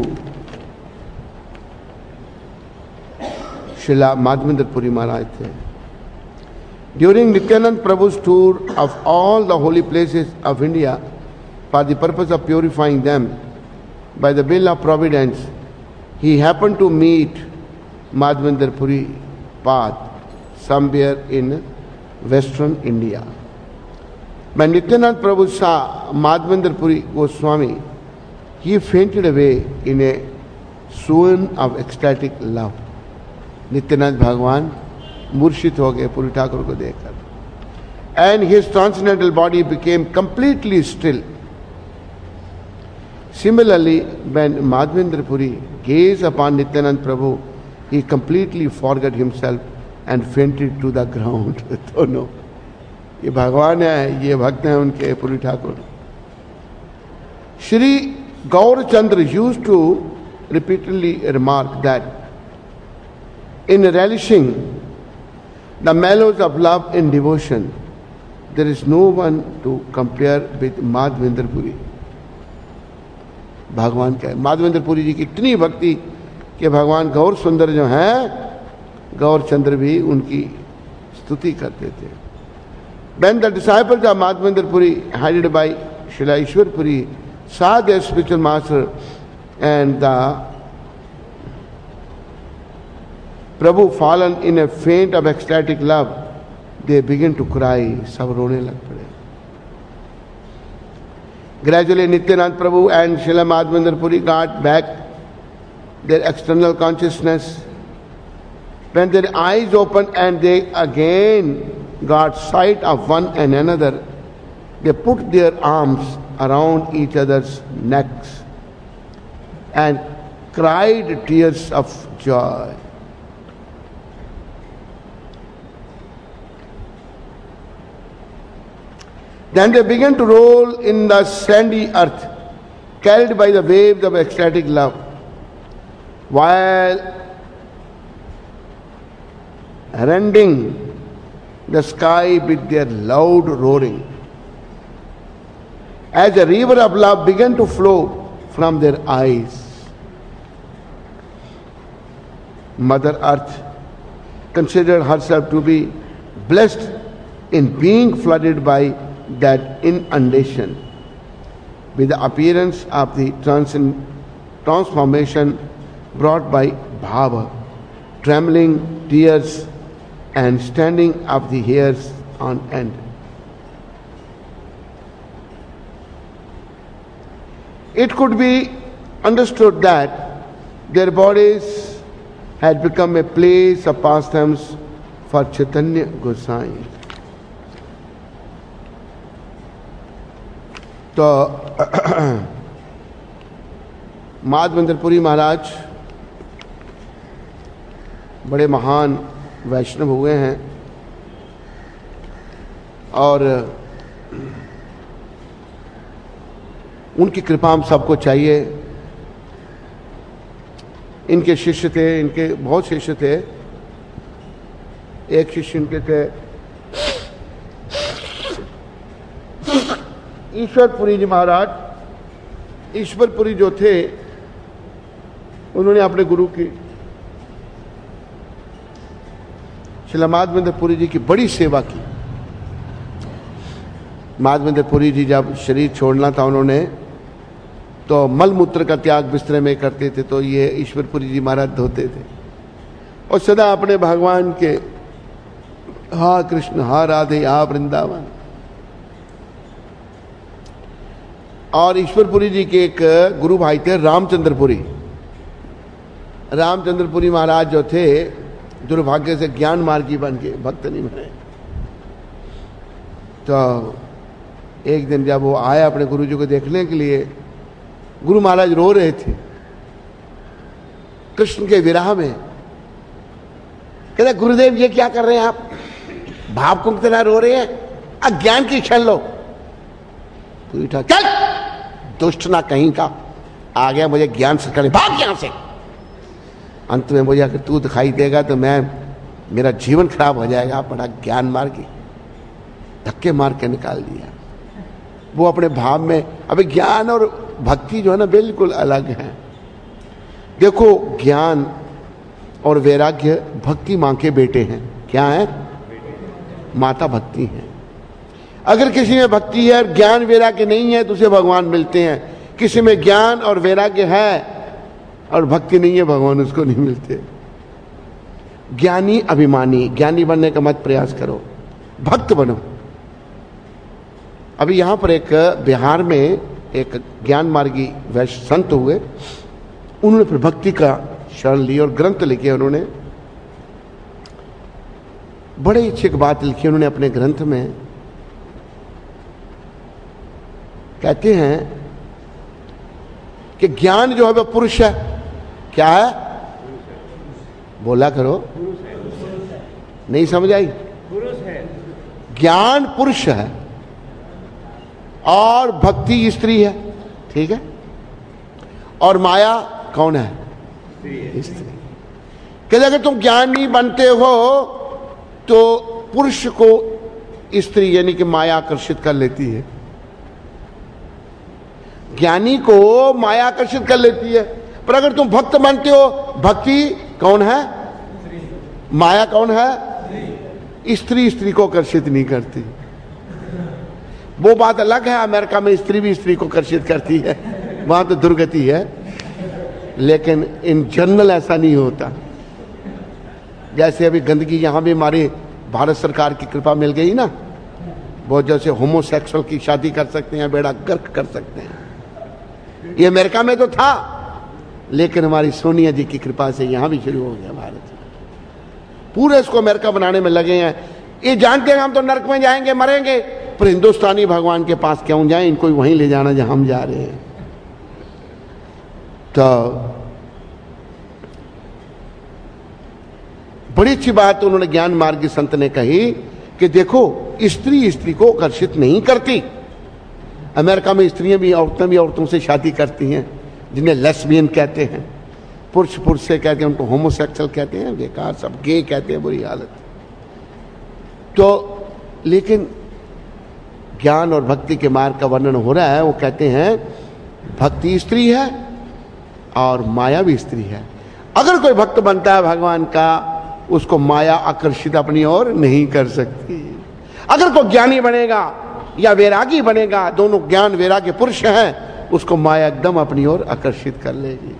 श्रीला माधवेंद्र पुरी महाराज थे। During Nityananda Prabhu's tour of all the holy places of India for the purpose of purifying them by the will of providence, he happened to meet Madhvendra Puri path somewhere in western India. When Nityanand Prabhu saw Madhvendra Puri Goswami, he fainted away in a swoon of ecstatic love. Nityananda भगवान मूर्छित हो गए पुरी ठाकुर को देखकर, and his transcendental body became completely still. Similarly, when Madhvendra Puri gazed upon Nityanand Prabhu, he completely forgot himself and fainted to the ground. दोनों ये भगवान है, ये भक्त हैं उनके Puri Thakur. Shri Gaurachandra used to repeatedly remark that in relishing the mellows of love and devotion, there is no one to compare with Madhvendra Puri. भगवान का माधवेंद्र पुरी जी की इतनी भक्ति कि भगवान गौर सुंदर जो हैं, गौरचंद्र भी उनकी स्तुति करते थे। When the disciples of Madhvendra Puri, headed by Srila Ishwar Puri, saw their spiritual master and the Prabhu fallen in a faint of ecstatic love, they began to cry. सब रोने लग पड़े। Gradually, Nityanand Prabhu and Srila Madhvendra Puri got back their external consciousness. When their eyes opened and they again got sight of one and another, they put their arms around each other's necks and cried tears of joy. Then they began to roll in the sandy earth, carried by the waves of ecstatic love, while rending the sky with their loud roaring. As a river of love began to flow from their eyes, Mother Earth considered herself to be blessed in being flooded by that inundation with the appearance of the trans- transformation brought by bhava, trembling tears and standing of the hairs on end. It could be understood that their bodies had become a place of pastimes for Chaitanya Gosai. तो माधवेंद्र पुरी महाराज बड़े महान वैष्णव हुए हैं और उनकी कृपा हम सबको चाहिए। इनके शिष्य थे, इनके बहुत शिष्य थे। एक शिष्य इनके थे ईश्वरपुरी जी महाराज। ईश्वरपुरी जो थे उन्होंने अपने गुरु की श्रील माधवेंद्रपुरी जी की बड़ी सेवा की। माधवेंद्रपुरी जी जब शरीर छोड़ना था उन्होंने, तो मल मूत्र का त्याग बिस्तरे में करते थे, तो ये ईश्वरपुरी जी महाराज धोते थे और सदा अपने भगवान के हा कृष्ण, हा राधे, हा वृंदावन। और ईश्वरपुरी जी के एक गुरु भाई थे रामचंद्रपुरी। रामचंद्रपुरी महाराज जो थे दुर्भाग्य से ज्ञान मार्गी बन के भक्त नहीं बने। तो एक दिन जब वो आए अपने गुरु जी को देखने के लिए, गुरु महाराज रो रहे थे कृष्ण के विरह में। कहते गुरुदेव ये क्या कर रहे हैं आप, भाव कुंभ तरह रो रहे हैं, अज्ञान की क्षण लो। पूरी उठा, चल दुष्ट ना कहीं का, आ गया मुझे ज्ञान से करने, भाग यहां से। अंत में मुझे अगर तू दिखाई देगा तो मैं मेरा जीवन खराब हो जाएगा। बड़ा ज्ञान मार के धक्के मार के निकाल दिया। वो अपने भाव में, अभी ज्ञान और भक्ति जो है ना बिल्कुल अलग है। देखो ज्ञान और वैराग्य भक्ति मां के बेटे हैं। क्या है? माता भक्ति है। अगर किसी में भक्ति है और ज्ञान वैराग्य नहीं है तो उसे भगवान मिलते हैं। किसी में ज्ञान और वैराग्य है और भक्ति नहीं है, भगवान उसको नहीं मिलते। ज्ञानी अभिमानी, ज्ञानी बनने का मत प्रयास करो, भक्त बनो। अभी यहां पर एक बिहार में एक ज्ञान मार्गी वैश्य संत हुए, उन्होंने फिर भक्ति का शरण ली और ग्रंथ लिखे। उन्होंने बड़े अच्छी बात लिखी उन्होंने अपने ग्रंथ में। कहते हैं कि ज्ञान जो है वह पुरुष है। क्या है? बोला करो, नहीं समझ आई? पुरुष है। ज्ञान पुरुष है और भक्ति स्त्री है। ठीक है? और माया कौन है? स्त्री। कहते अगर तुम ज्ञानी बनते हो तो पुरुष को स्त्री यानी कि माया आकर्षित कर लेती है। ज्ञानी को माया आकर्षित कर लेती है, पर अगर तुम भक्त बनते हो, भक्ति कौन है? माया कौन है? स्त्री स्त्री को आकर्षित नहीं करती। वो बात अलग है, अमेरिका में स्त्री भी स्त्री को आकर्षित करती है, वहां तो दुर्गति है। लेकिन इन जनरल ऐसा नहीं होता। जैसे अभी गंदगी यहां भी हमारी भारत सरकार की कृपा मिल गई ना, बहुत जैसे होमोसेक्सुअल की शादी कर सकते हैं, बेड़ा गर्क कर सकते हैं। ये अमेरिका में तो था, लेकिन हमारी सोनिया जी की कृपा से यहां भी शुरू हो गया भारत में। पूरे इसको अमेरिका बनाने में लगे हैं। ये जानते हैं हम तो नरक में जाएंगे, मरेंगे, पर हिंदुस्तानी भगवान के पास क्यों जाएं, इनको वहीं ले जाना जहां हम जा रहे हैं। तो बड़ी अच्छी बात उन्होंने ज्ञान मार्गी संत ने कही कि देखो स्त्री स्त्री को आकर्षित नहीं करती। अमेरिका में स्त्रियां भी, औरतें भी औरतों से शादी करती हैं, जिन्हें लेस्बियन कहते हैं। पुरुष पुरुष से कहते हैं, उनको होमोसेक्सुअल कहते हैं, बेकार सब गे कहते हैं, बुरी हालत। तो लेकिन ज्ञान और भक्ति के मार्ग का वर्णन हो रहा है। वो कहते हैं भक्ति स्त्री है और माया भी स्त्री है। अगर कोई भक्त बनता है भगवान का, उसको माया आकर्षित अपनी ओर नहीं कर सकती। अगर कोई ज्ञानी बनेगा या वैरागी बनेगा, दोनों ज्ञान वैराग्य पुरुष हैं, उसको माया एकदम अपनी ओर आकर्षित कर लेगी।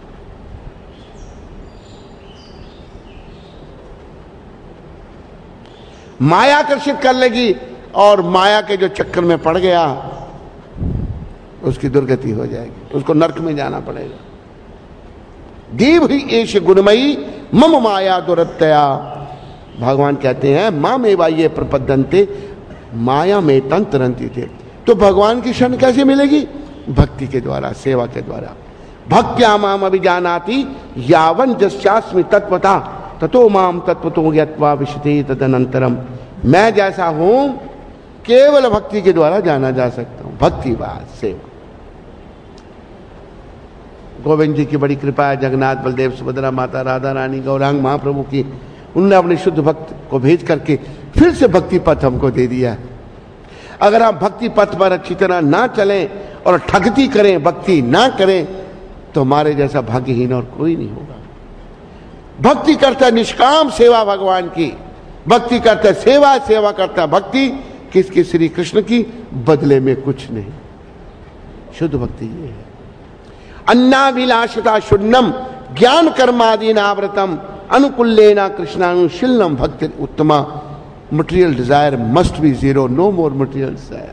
माया आकर्षित कर लेगी और माया के जो चक्कर में पड़ गया उसकी दुर्गति हो जाएगी, उसको नरक में जाना पड़ेगा। देव ही एश गुणमयी मम माया दुरत्या। भगवान कहते हैं मां में ये प्रपद्यन्ते माया में तंत्रंती थे। तो भगवान की शरण कैसे मिलेगी? भक्ति के द्वारा, सेवा के द्वारा। भक्त्या माम अभिजानाति यावन जस्यास्मि तत्वता ततो माम तत्वतो ज्ञात्वा विशति तदनंतरम। मैं जैसा हूं केवल भक्ति के द्वारा जाना जा सकता हूं। भक्ति बात सेवा। गोविंद जी की बड़ी कृपा है, जगन्नाथ बलदेव सुभद्रा माता राधा रानी गौरांग महाप्रभु की, उनने अपने शुद्ध भक्त को भेज करके फिर से भक्ति पथ हमको दे दिया। अगर हम भक्ति पथ पर अच्छी तरह ना चलें और ठगती करें, भक्ति ना करें, तो हमारे जैसा भाग्यहीन और कोई नहीं होगा। भक्ति करता है निष्काम सेवा भगवान की, भक्ति करता है सेवा सेवा करता है भक्ति किसकी? श्री कृष्ण की, बदले में कुछ नहीं। शुद्ध भक्ति ये है। अन्नाभिलाषता शून्यम ज्ञान कर्मादीनाव्रतम अनुकूलेना कृष्णानुशीलनम भक्ति उत्तमा। Material desire must be zero, no more material desire.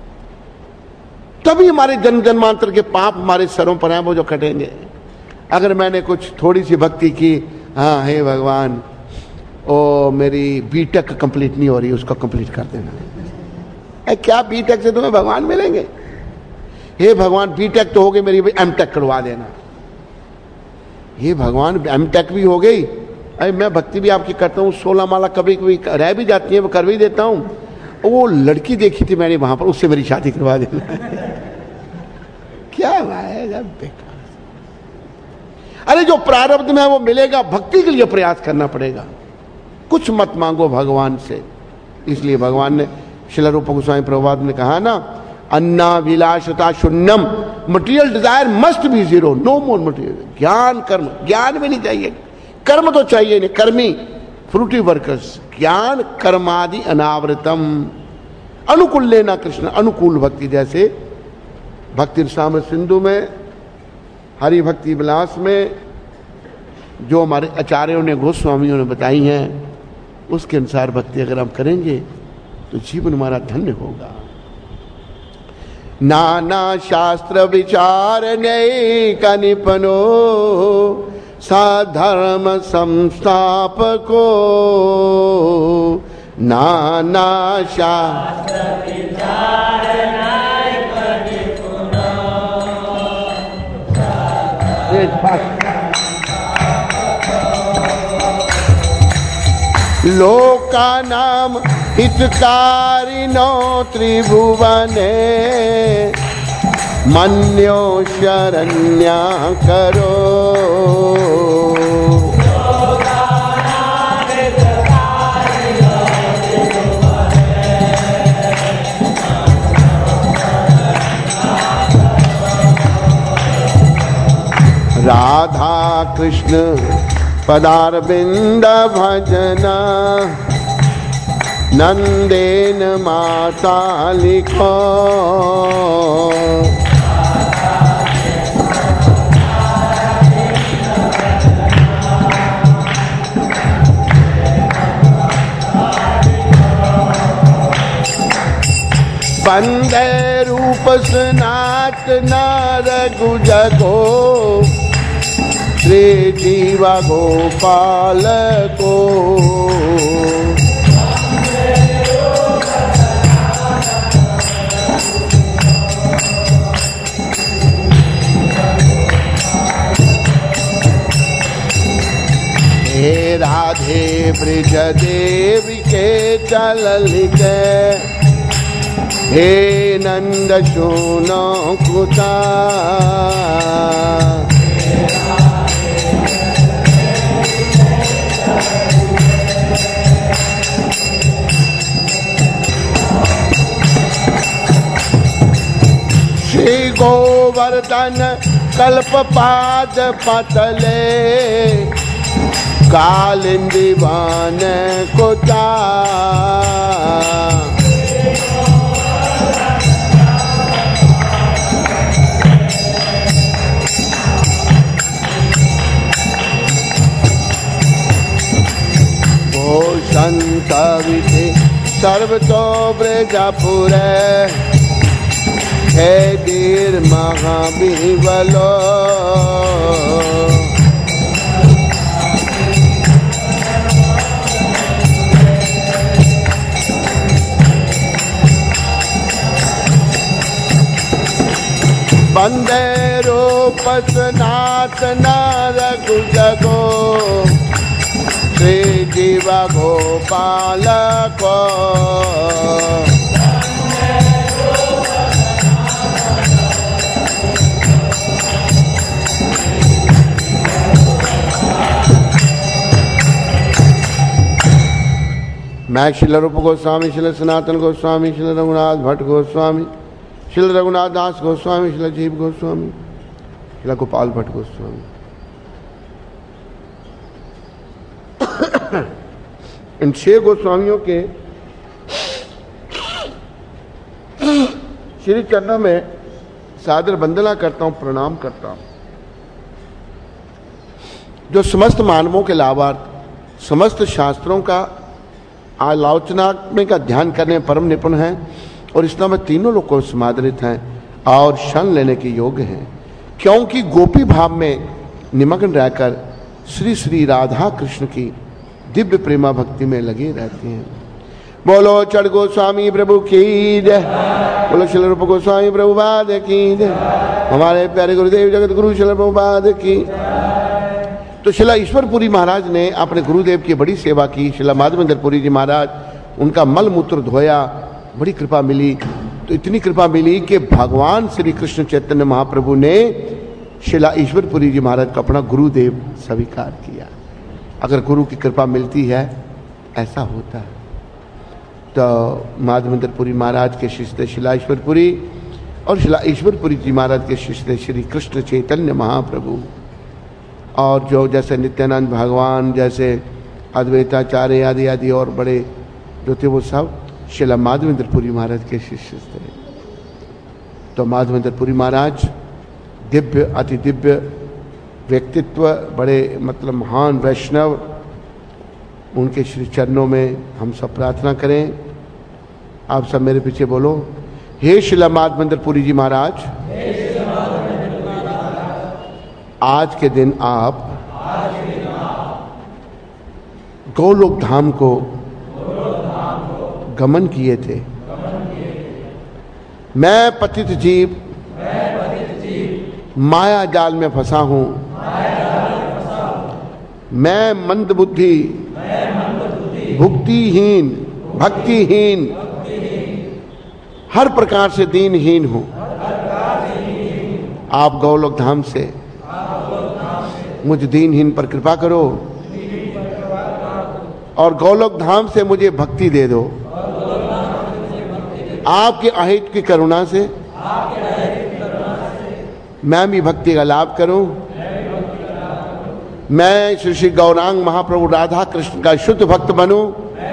तभी हमारे जन्म जन्मांतर के पाप हमारे सरों पर हैं, वो जो कटेंगे। अगर मैंने कुछ थोड़ी सी भक्ति की, हाँ हे भगवान ओ मेरी बीटेक कंप्लीट नहीं हो रही, उसको कंप्लीट कर देना। ए, क्या बीटेक से तुम्हें भगवान मिलेंगे? हे भगवान बीटेक तो हो गई मेरी, एमटेक करवा देना। हे भगवान एमटेक भी हो गई, अरे मैं भक्ति भी आपकी करता हूँ, सोलह माला कभी कभी रह भी जाती है, वो कर भी देता हूँ। वो लड़की देखी थी मैंने वहां पर, उससे मेरी शादी करवा देना। क्या है बेकार। अरे जो प्रारब्ध में है वो मिलेगा, भक्ति के लिए प्रयास करना पड़ेगा। कुछ मत मांगो भगवान से। इसलिए भगवान ने श्रील रूप गोस्वामी प्रभुपाद ने कहा ना, अन्ना विलासता शून्यम, material desire must be zero, no more material. ज्ञान कर्म, ज्ञान भी नहीं चाहिए, कर्म तो चाहिए नहीं, कर्मी फ्रूटी वर्कर्स। ज्ञान कर्मादि अनावृतम अनुकूल लेना कृष्ण, अनुकूल भक्ति। जैसे भक्ति रसामृत सिंधु में, हरि भक्ति विलास में जो हमारे आचार्यों ने गोस्वामियों ने बताई हैं, उसके अनुसार भक्ति अगर हम करेंगे तो जीवन हमारा धन्य होगा। नाना शास्त्र विचार नये का निपनो साधर्म संस्थापको, नाना शास्त्र विचार नये का निपनो। लोकानाम हितकारिणो त्रिभुवने, मन्यो शरण्या करो। राधा कृष्ण पदारविंद भजना, नंदेन माता लिखो। बंदे रूप सनातन रघु जगो, श्री जीवा गोपाल को। हे राधे ब्रज देवी के चल लिखे, हे नंद सुनो कुता। श्री गोवर्धन कल्प पाद पतले, कालिंदी बान कुता। संत विधि सर्वतो ब्रजपुर, हे धीर महाबीबलो। बंदे रूप सनातन रघु जगो, श्री जीवा गोपाल को। मैं श्रील रूप गोस्वामी, श्रील सनातन गोस्वामी, श्रील रघुनाथ भट्ट गोस्वामी, श्रील रघुनाथ दास गोस्वामी, श्रील जीव गोस्वामी, श्रील गोपाल भट्ट गोस्वामी, इन छह गोस्वामियों के श्री चरणों में सादर वंदना करता हूं, प्रणाम करता हूं। जो समस्त मानवों के लाभार्थ, समस्त शास्त्रों का आलोचना में का ध्यान करने में परम निपुण हैं और इस में तीनों लोग को समादरित हैं और शरण लेने के योग्य हैं, क्योंकि गोपी भाव में निमग्न रहकर श्री श्री राधा कृष्ण की दिव्य प्रेमा भक्ति में लगे रहते हैं। बोलो चढ़ गोस्वामी प्रभु की जय, बोलो श्रील रूप गोस्वामी प्रभुपाद की जय, हमारे प्यारे गुरुदेव जगत गुरु श्रील प्रभुपाद की। तो श्रील ईश्वरपुरी महाराज ने अपने गुरुदेव की बड़ी सेवा की। श्रील माधवेंद्रपुरी जी महाराज, उनका मल मूत्र धोया, बड़ी कृपा मिली। तो इतनी कृपा मिली कि भगवान श्री कृष्ण चैतन्य महाप्रभु ने श्रील ईश्वरपुरी जी महाराज को अपना गुरुदेव स्वीकार किया। अगर गुरु की कृपा मिलती है ऐसा होता है। तो माधवेंद्रपुरी महाराज के शिष्य श्रील ईश्वरपुरी और श्रील ईश्वरपुरी जी महाराज के शिष्य श्री कृष्ण चैतन्य महाप्रभु, और जो जैसे नित्यानंद भगवान, जैसे अद्वैताचार्य आदि आदि और बड़े जो थे वो सब श्रील माधवेंद्रपुरी महाराज के शिष्य थे। तो माधवेंद्रपुरी महाराज दिव्य अति दिव्य व्यक्तित्व, बड़े मतलब महान वैष्णव, उनके श्री चरणों में हम सब प्रार्थना करें। आप सब मेरे पीछे बोलो, हे श्रील माधवेंद्रपुरी जी महाराज, आज के दिन आप गोलोक धाम को गमन किए थे। मैं पतित जीव माया जाल में फंसा हूं। मैं मंद बुद्धि, भुक्तिहीन, भक्तिहीन, हर प्रकार से दीनहीन हूं। आप गोलोक धाम से मुझ दीनहीन पर कृपा करो और गोलोक धाम से मुझे भक्ति दे दो। आपके अहित की करुणा से मैं भी भक्ति का लाभ करूं। मैं श्री श्री गौरांग महाप्रभु राधा कृष्ण का शुद्ध भक्त बनूं,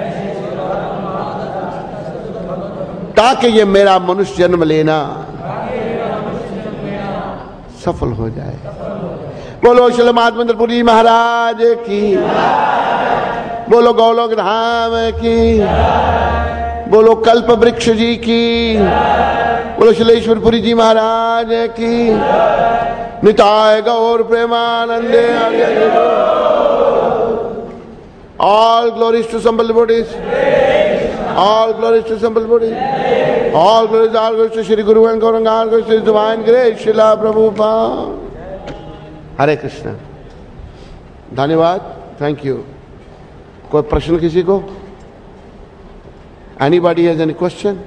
ताकि ये मेरा मनुष्य जन्म लेना सफल हो जाए। बोलो श्रील माधवेंद्रपुरी महाराज की, बोलो गोलोक धाम की, बोलो कल्प वृक्ष जी की, बोलो श्रील ईश्वरपुरी जी महाराज की। निताय गौर प्रेमानंदे। All glories to Sambal devotees. All glories to Sambal devotees. All glories, all glories to Shri Guru and Gauranga. All glories to His divine grace, Srila Prabhupada. हरे कृष्ण। धन्यवाद, थैंक यू। कोई प्रश्न किसी को? Anybody has any question?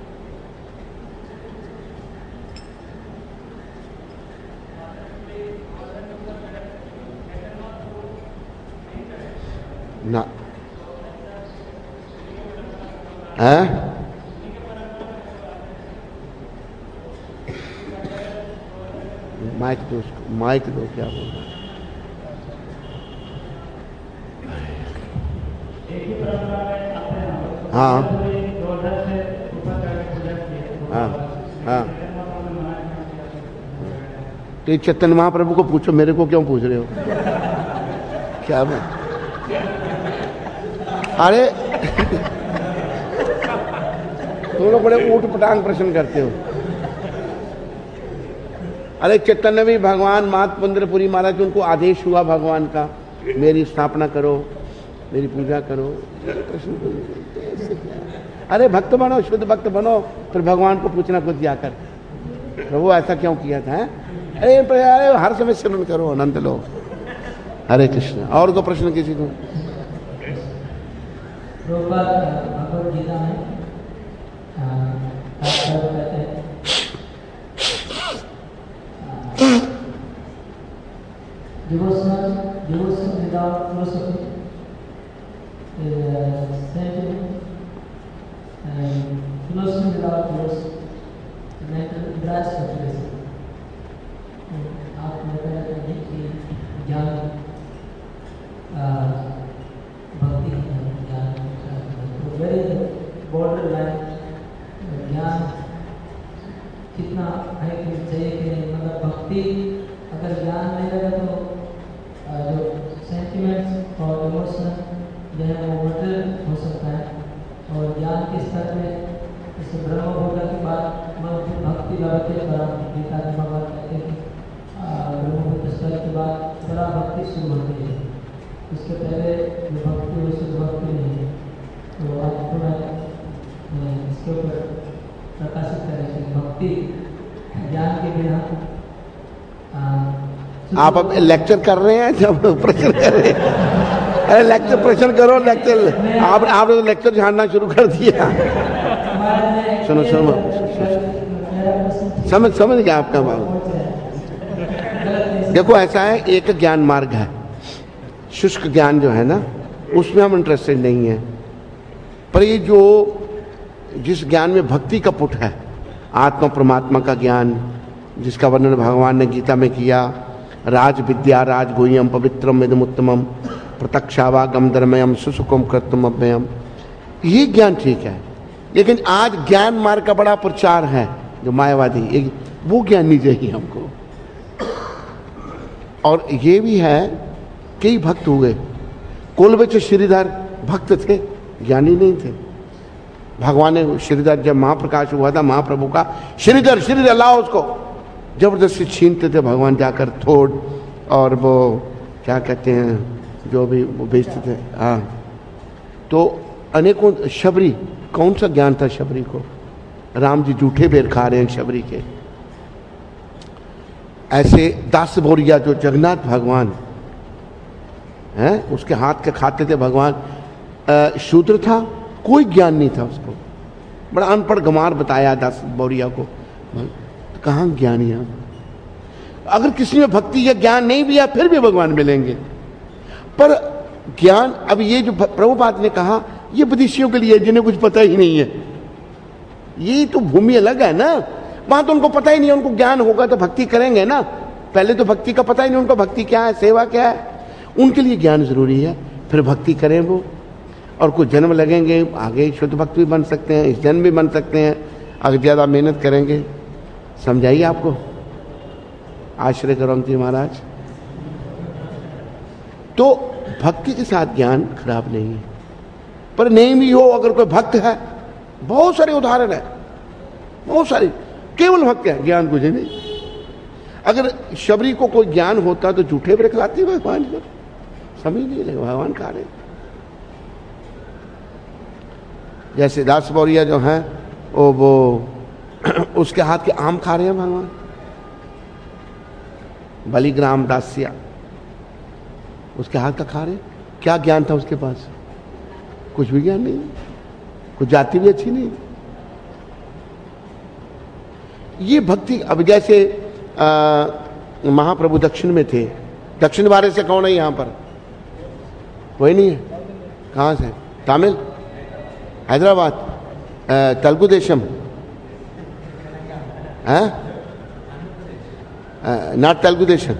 ना है? Mic दो उसको, mic दो। क्या बोल रहा है? हाँ हाँ हाँ। तो चैतन्य महाप्रभु को पूछो, मेरे को क्यों पूछ रहे हो? क्या बात? अरे तुम लोग बड़े ऊट पटांग प्रश्न करते हो। अरे चैतन्य भी भगवान माधवेंद्रपुरी महाराज, उनको आदेश हुआ भगवान का, मेरी स्थापना करो, मेरी पूजा करो। प्रश्न, अरे भक्त बनो, शुद्ध भक्त बनो, फिर भगवान को पूछना खुद जाकर, प्रभु ऐसा क्यों किया था? अरे अरे हर समय श्रवण करो, आनंद लो। हरे कृष्ण। और को प्रश्न किसी को? भगवद गीता में devotion devotion without philosophy is scientific where is border line ज्ञान कितना है कि चाहिए कि नहीं, मतलब भक्ति अगर ज्ञान नहीं रहेगा तो अ, जो सेंटिमेंट्स और इमोशन जो है वो मटेरियल हो सकता है। और ज्ञान के स्तर पे जैसे ब्रह्म होगा के बाद मन फिर भक्ति लगते बड़ा गीता में भगवान कहते हैं कि ब्रह्म स्तर के बाद बड़ा भक्ति शुरू होती है, उसके पहले जो भक्ति वो शुद्ध भक्ति नहीं है। तो आप थोड़ा अ, इसके ऊपर प्रकाशित करें कि भक्ति ज्ञान के बिना अ, आप अब लेक्चर कर रहे हैं जब प्रश्न कर रहे हैं? अरे लेक्चर प्रश्न करो, लेक्चर आप आपने तो लेक्चर झाड़ना शुरू कर दिया। सुनो सुनो समझ समझ गया आपका बात। देखो ऐसा है, एक ज्ञान मार्ग है, शुष्क ज्ञान जो है ना उसमें हम इंटरेस्टेड नहीं है, पर ये जो जिस ज्ञान में भक्ति का पुट है, आत्मा परमात्मा का ज्ञान जिसका वर्णन भगवान ने गीता में किया, राज विद्या राज गुह्यम पवित्रम वेदमुत्तमम प्रत्यक्षावागम धर्मयम सुसुखम कृतम अभ्ययम, ये ज्ञान ठीक है। लेकिन आज ज्ञान मार्ग का बड़ा प्रचार है जो मायावादी, एक वो ज्ञान नहीं चाहिए हमको। और ये भी है कई भक्त हुए, कुलवच श्रीधर भक्त थे, ज्ञानी नहीं थे। भगवान ने श्रीधर जब महाप्रकाश हुआ था महाप्रभु का, श्रीधर श्रीधर लाओ उसको, जबरदस्ती छीनते थे भगवान जाकर थोड़ और वो क्या कहते हैं जो भी वो बेचते थे। हाँ, तो अनेकों शबरी, कौन सा ज्ञान था शबरी को? राम जी जूठे बेर खा रहे हैं शबरी के। ऐसे दास बोरिया जो जगन्नाथ भगवान हैं उसके हाथ के खाते थे भगवान, शूद्र था, कोई ज्ञान नहीं था उसको, बड़ा अनपढ़ गमार बताया दास बोरिया को। तो कहाँ ज्ञानी है? अगर किसी में भक्ति या ज्ञान नहीं भी है फिर भी भगवान मिलेंगे, पर ज्ञान, अब ये जो प्रभुपाद ने कहा ये विदेशियों के लिए जिन्हें कुछ पता ही नहीं है, ये तो भूमि अलग है ना, वहां तो उनको पता ही नहीं है, उनको ज्ञान होगा तो भक्ति करेंगे ना। पहले तो भक्ति का पता ही नहीं उनको, भक्ति क्या है, सेवा क्या है, उनके लिए ज्ञान जरूरी है, फिर भक्ति करें वो। और कुछ जन्म लगेंगे, आगे शुद्ध भक्त भी बन सकते हैं, इस जन्म भी बन सकते हैं अगर ज्यादा मेहनत करेंगे। समझाइए आपको आश्रय करो जी महाराज। तो भक्ति के साथ ज्ञान खराब नहीं है, पर नहीं भी हो अगर कोई भक्त है, बहुत सारे उदाहरण है, बहुत सारे केवल भक्त है, ज्ञान कुछ नहीं। अगर शबरी को कोई ज्ञान होता तो झूठे पर खिलाती भगवान को, समझ नहीं लगे भगवान खा रहे। जैसे दास बौरिया जो है वो वो उसके हाथ के आम खा रहे हैं भगवान, बलिग्राम दास्या उसके हाथ का खा रहे। क्या ज्ञान था उसके पास? कुछ भी ज्ञान नहीं, कुछ जाति भी अच्छी नहीं। ये भक्ति, अब जैसे आ, महाप्रभु दक्षिण में थे, दक्षिण भारत से कौन है यहां पर? कोई नहीं है। कहां से? तमिल, हैदराबाद, तेलुगु देशम, नॉट तेलुगु देशम,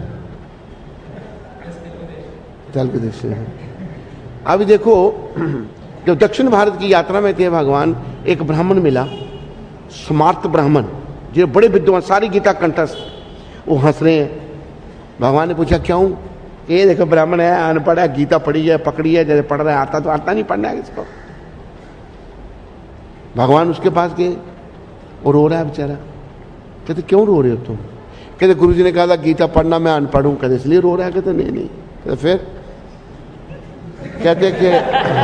तेलुगु देशम। अभी देखो जब दक्षिण भारत की यात्रा में थे भगवान, एक ब्राह्मण मिला, स्मार्त ब्राह्मण जो बड़े विद्वान, सारी गीता कंठस्थ, वो हंस रहे हैं। भगवान ने पूछा क्यों? ये देखो ब्राह्मण है, अनपढ़ है, गीता पढ़ी है, पकड़ी है, जैसे पढ़ रहा है, आता तो आता नहीं पढ़ना है किसको। भगवान उसके पास गए, वो रो रहा है बेचारा। कहते क्यों रो रहे हो तुम? कहते गुरु जी ने कहा था गीता पढ़ना, मैं अनपढ़ हूं। कहते इसलिए रो रहा है? कहते नहीं नहीं। कहते फिर? कहते कि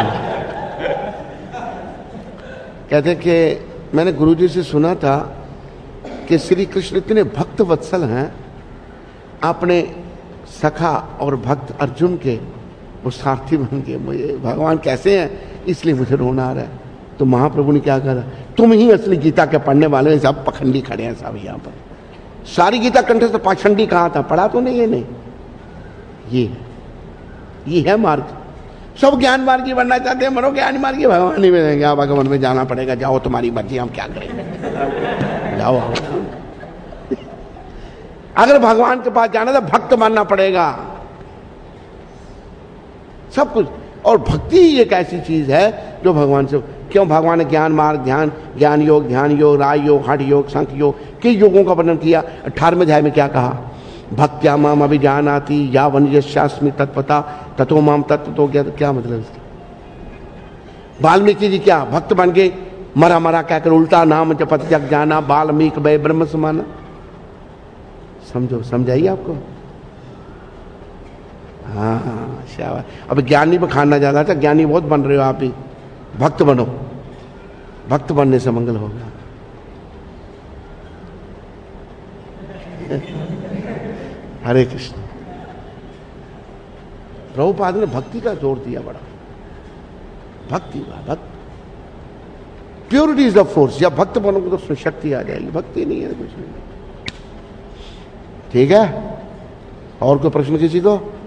कहते कि मैंने गुरु जी से सुना था कि श्री कृष्ण इतने भक्त वत्सल हैं, अपने सखा और भक्त अर्जुन के वो सारथी बन गए। मुझे भगवान कैसे हैं, इसलिए मुझे रोना आ रहा है। तो महाप्रभु ने क्या कहा? तुम ही असली गीता के पढ़ने वाले हैं, सब पखंडी खड़े हैं सब यहाँ पर। सारी गीता कंठस्थ, पाखंडी कहा था, पढ़ा तो नहीं है? नहीं, ये ये है मार्ग। सब ज्ञान मार्गी बनना चाहते हैं, मनो ज्ञान मार्गी, भगवान ही मिलेंगे। आप भगवान में जाना पड़ेगा, जाओ तुम्हारी मर्जी, हम क्या करेंगे, जाओ आओ। अगर भगवान के पास जाना तो भक्त मानना पड़ेगा सब कुछ। और भक्ति ही एक ऐसी चीज है जो भगवान से। क्यों भगवान ने ज्ञान मार्ग, ध्यान, ज्ञान योग, ध्यान योग, राज योग, हठ योग, संख योग, कई योगों का वर्णन किया। अठारहवें अध्याय में क्या कहा? भक्त्या माम अभिजानाति या वनियस्यास्मि तत्पता ततो माम तत्व तो क्या, क्या मतलब इसका? वाल्मीकि जी क्या भक्त बन गए? मरा मरा क्या कर उल्टा नाम जपत जग जाना, वाल्मीकि भय ब्रह्म समाना। समझो, समझाइए आपको। हाँ शाबाश। अब ज्ञानी पे खाना ज्यादा था, ज्ञानी बहुत बन रहे हो आप ही। भक्त बनो, भक्त बनने से मंगल होगा। हरे कृष्ण। प्रभुपाद ने भक्ति का जोर दिया बड़ा, भक्ति का। भक्त प्योरिटी इज द फोर्स। जब भक्त बनोगे तो उसमें शक्ति आ जाएगी, भक्ति नहीं है कुछ नहीं। ठीक है, और कोई प्रश्न किसी को?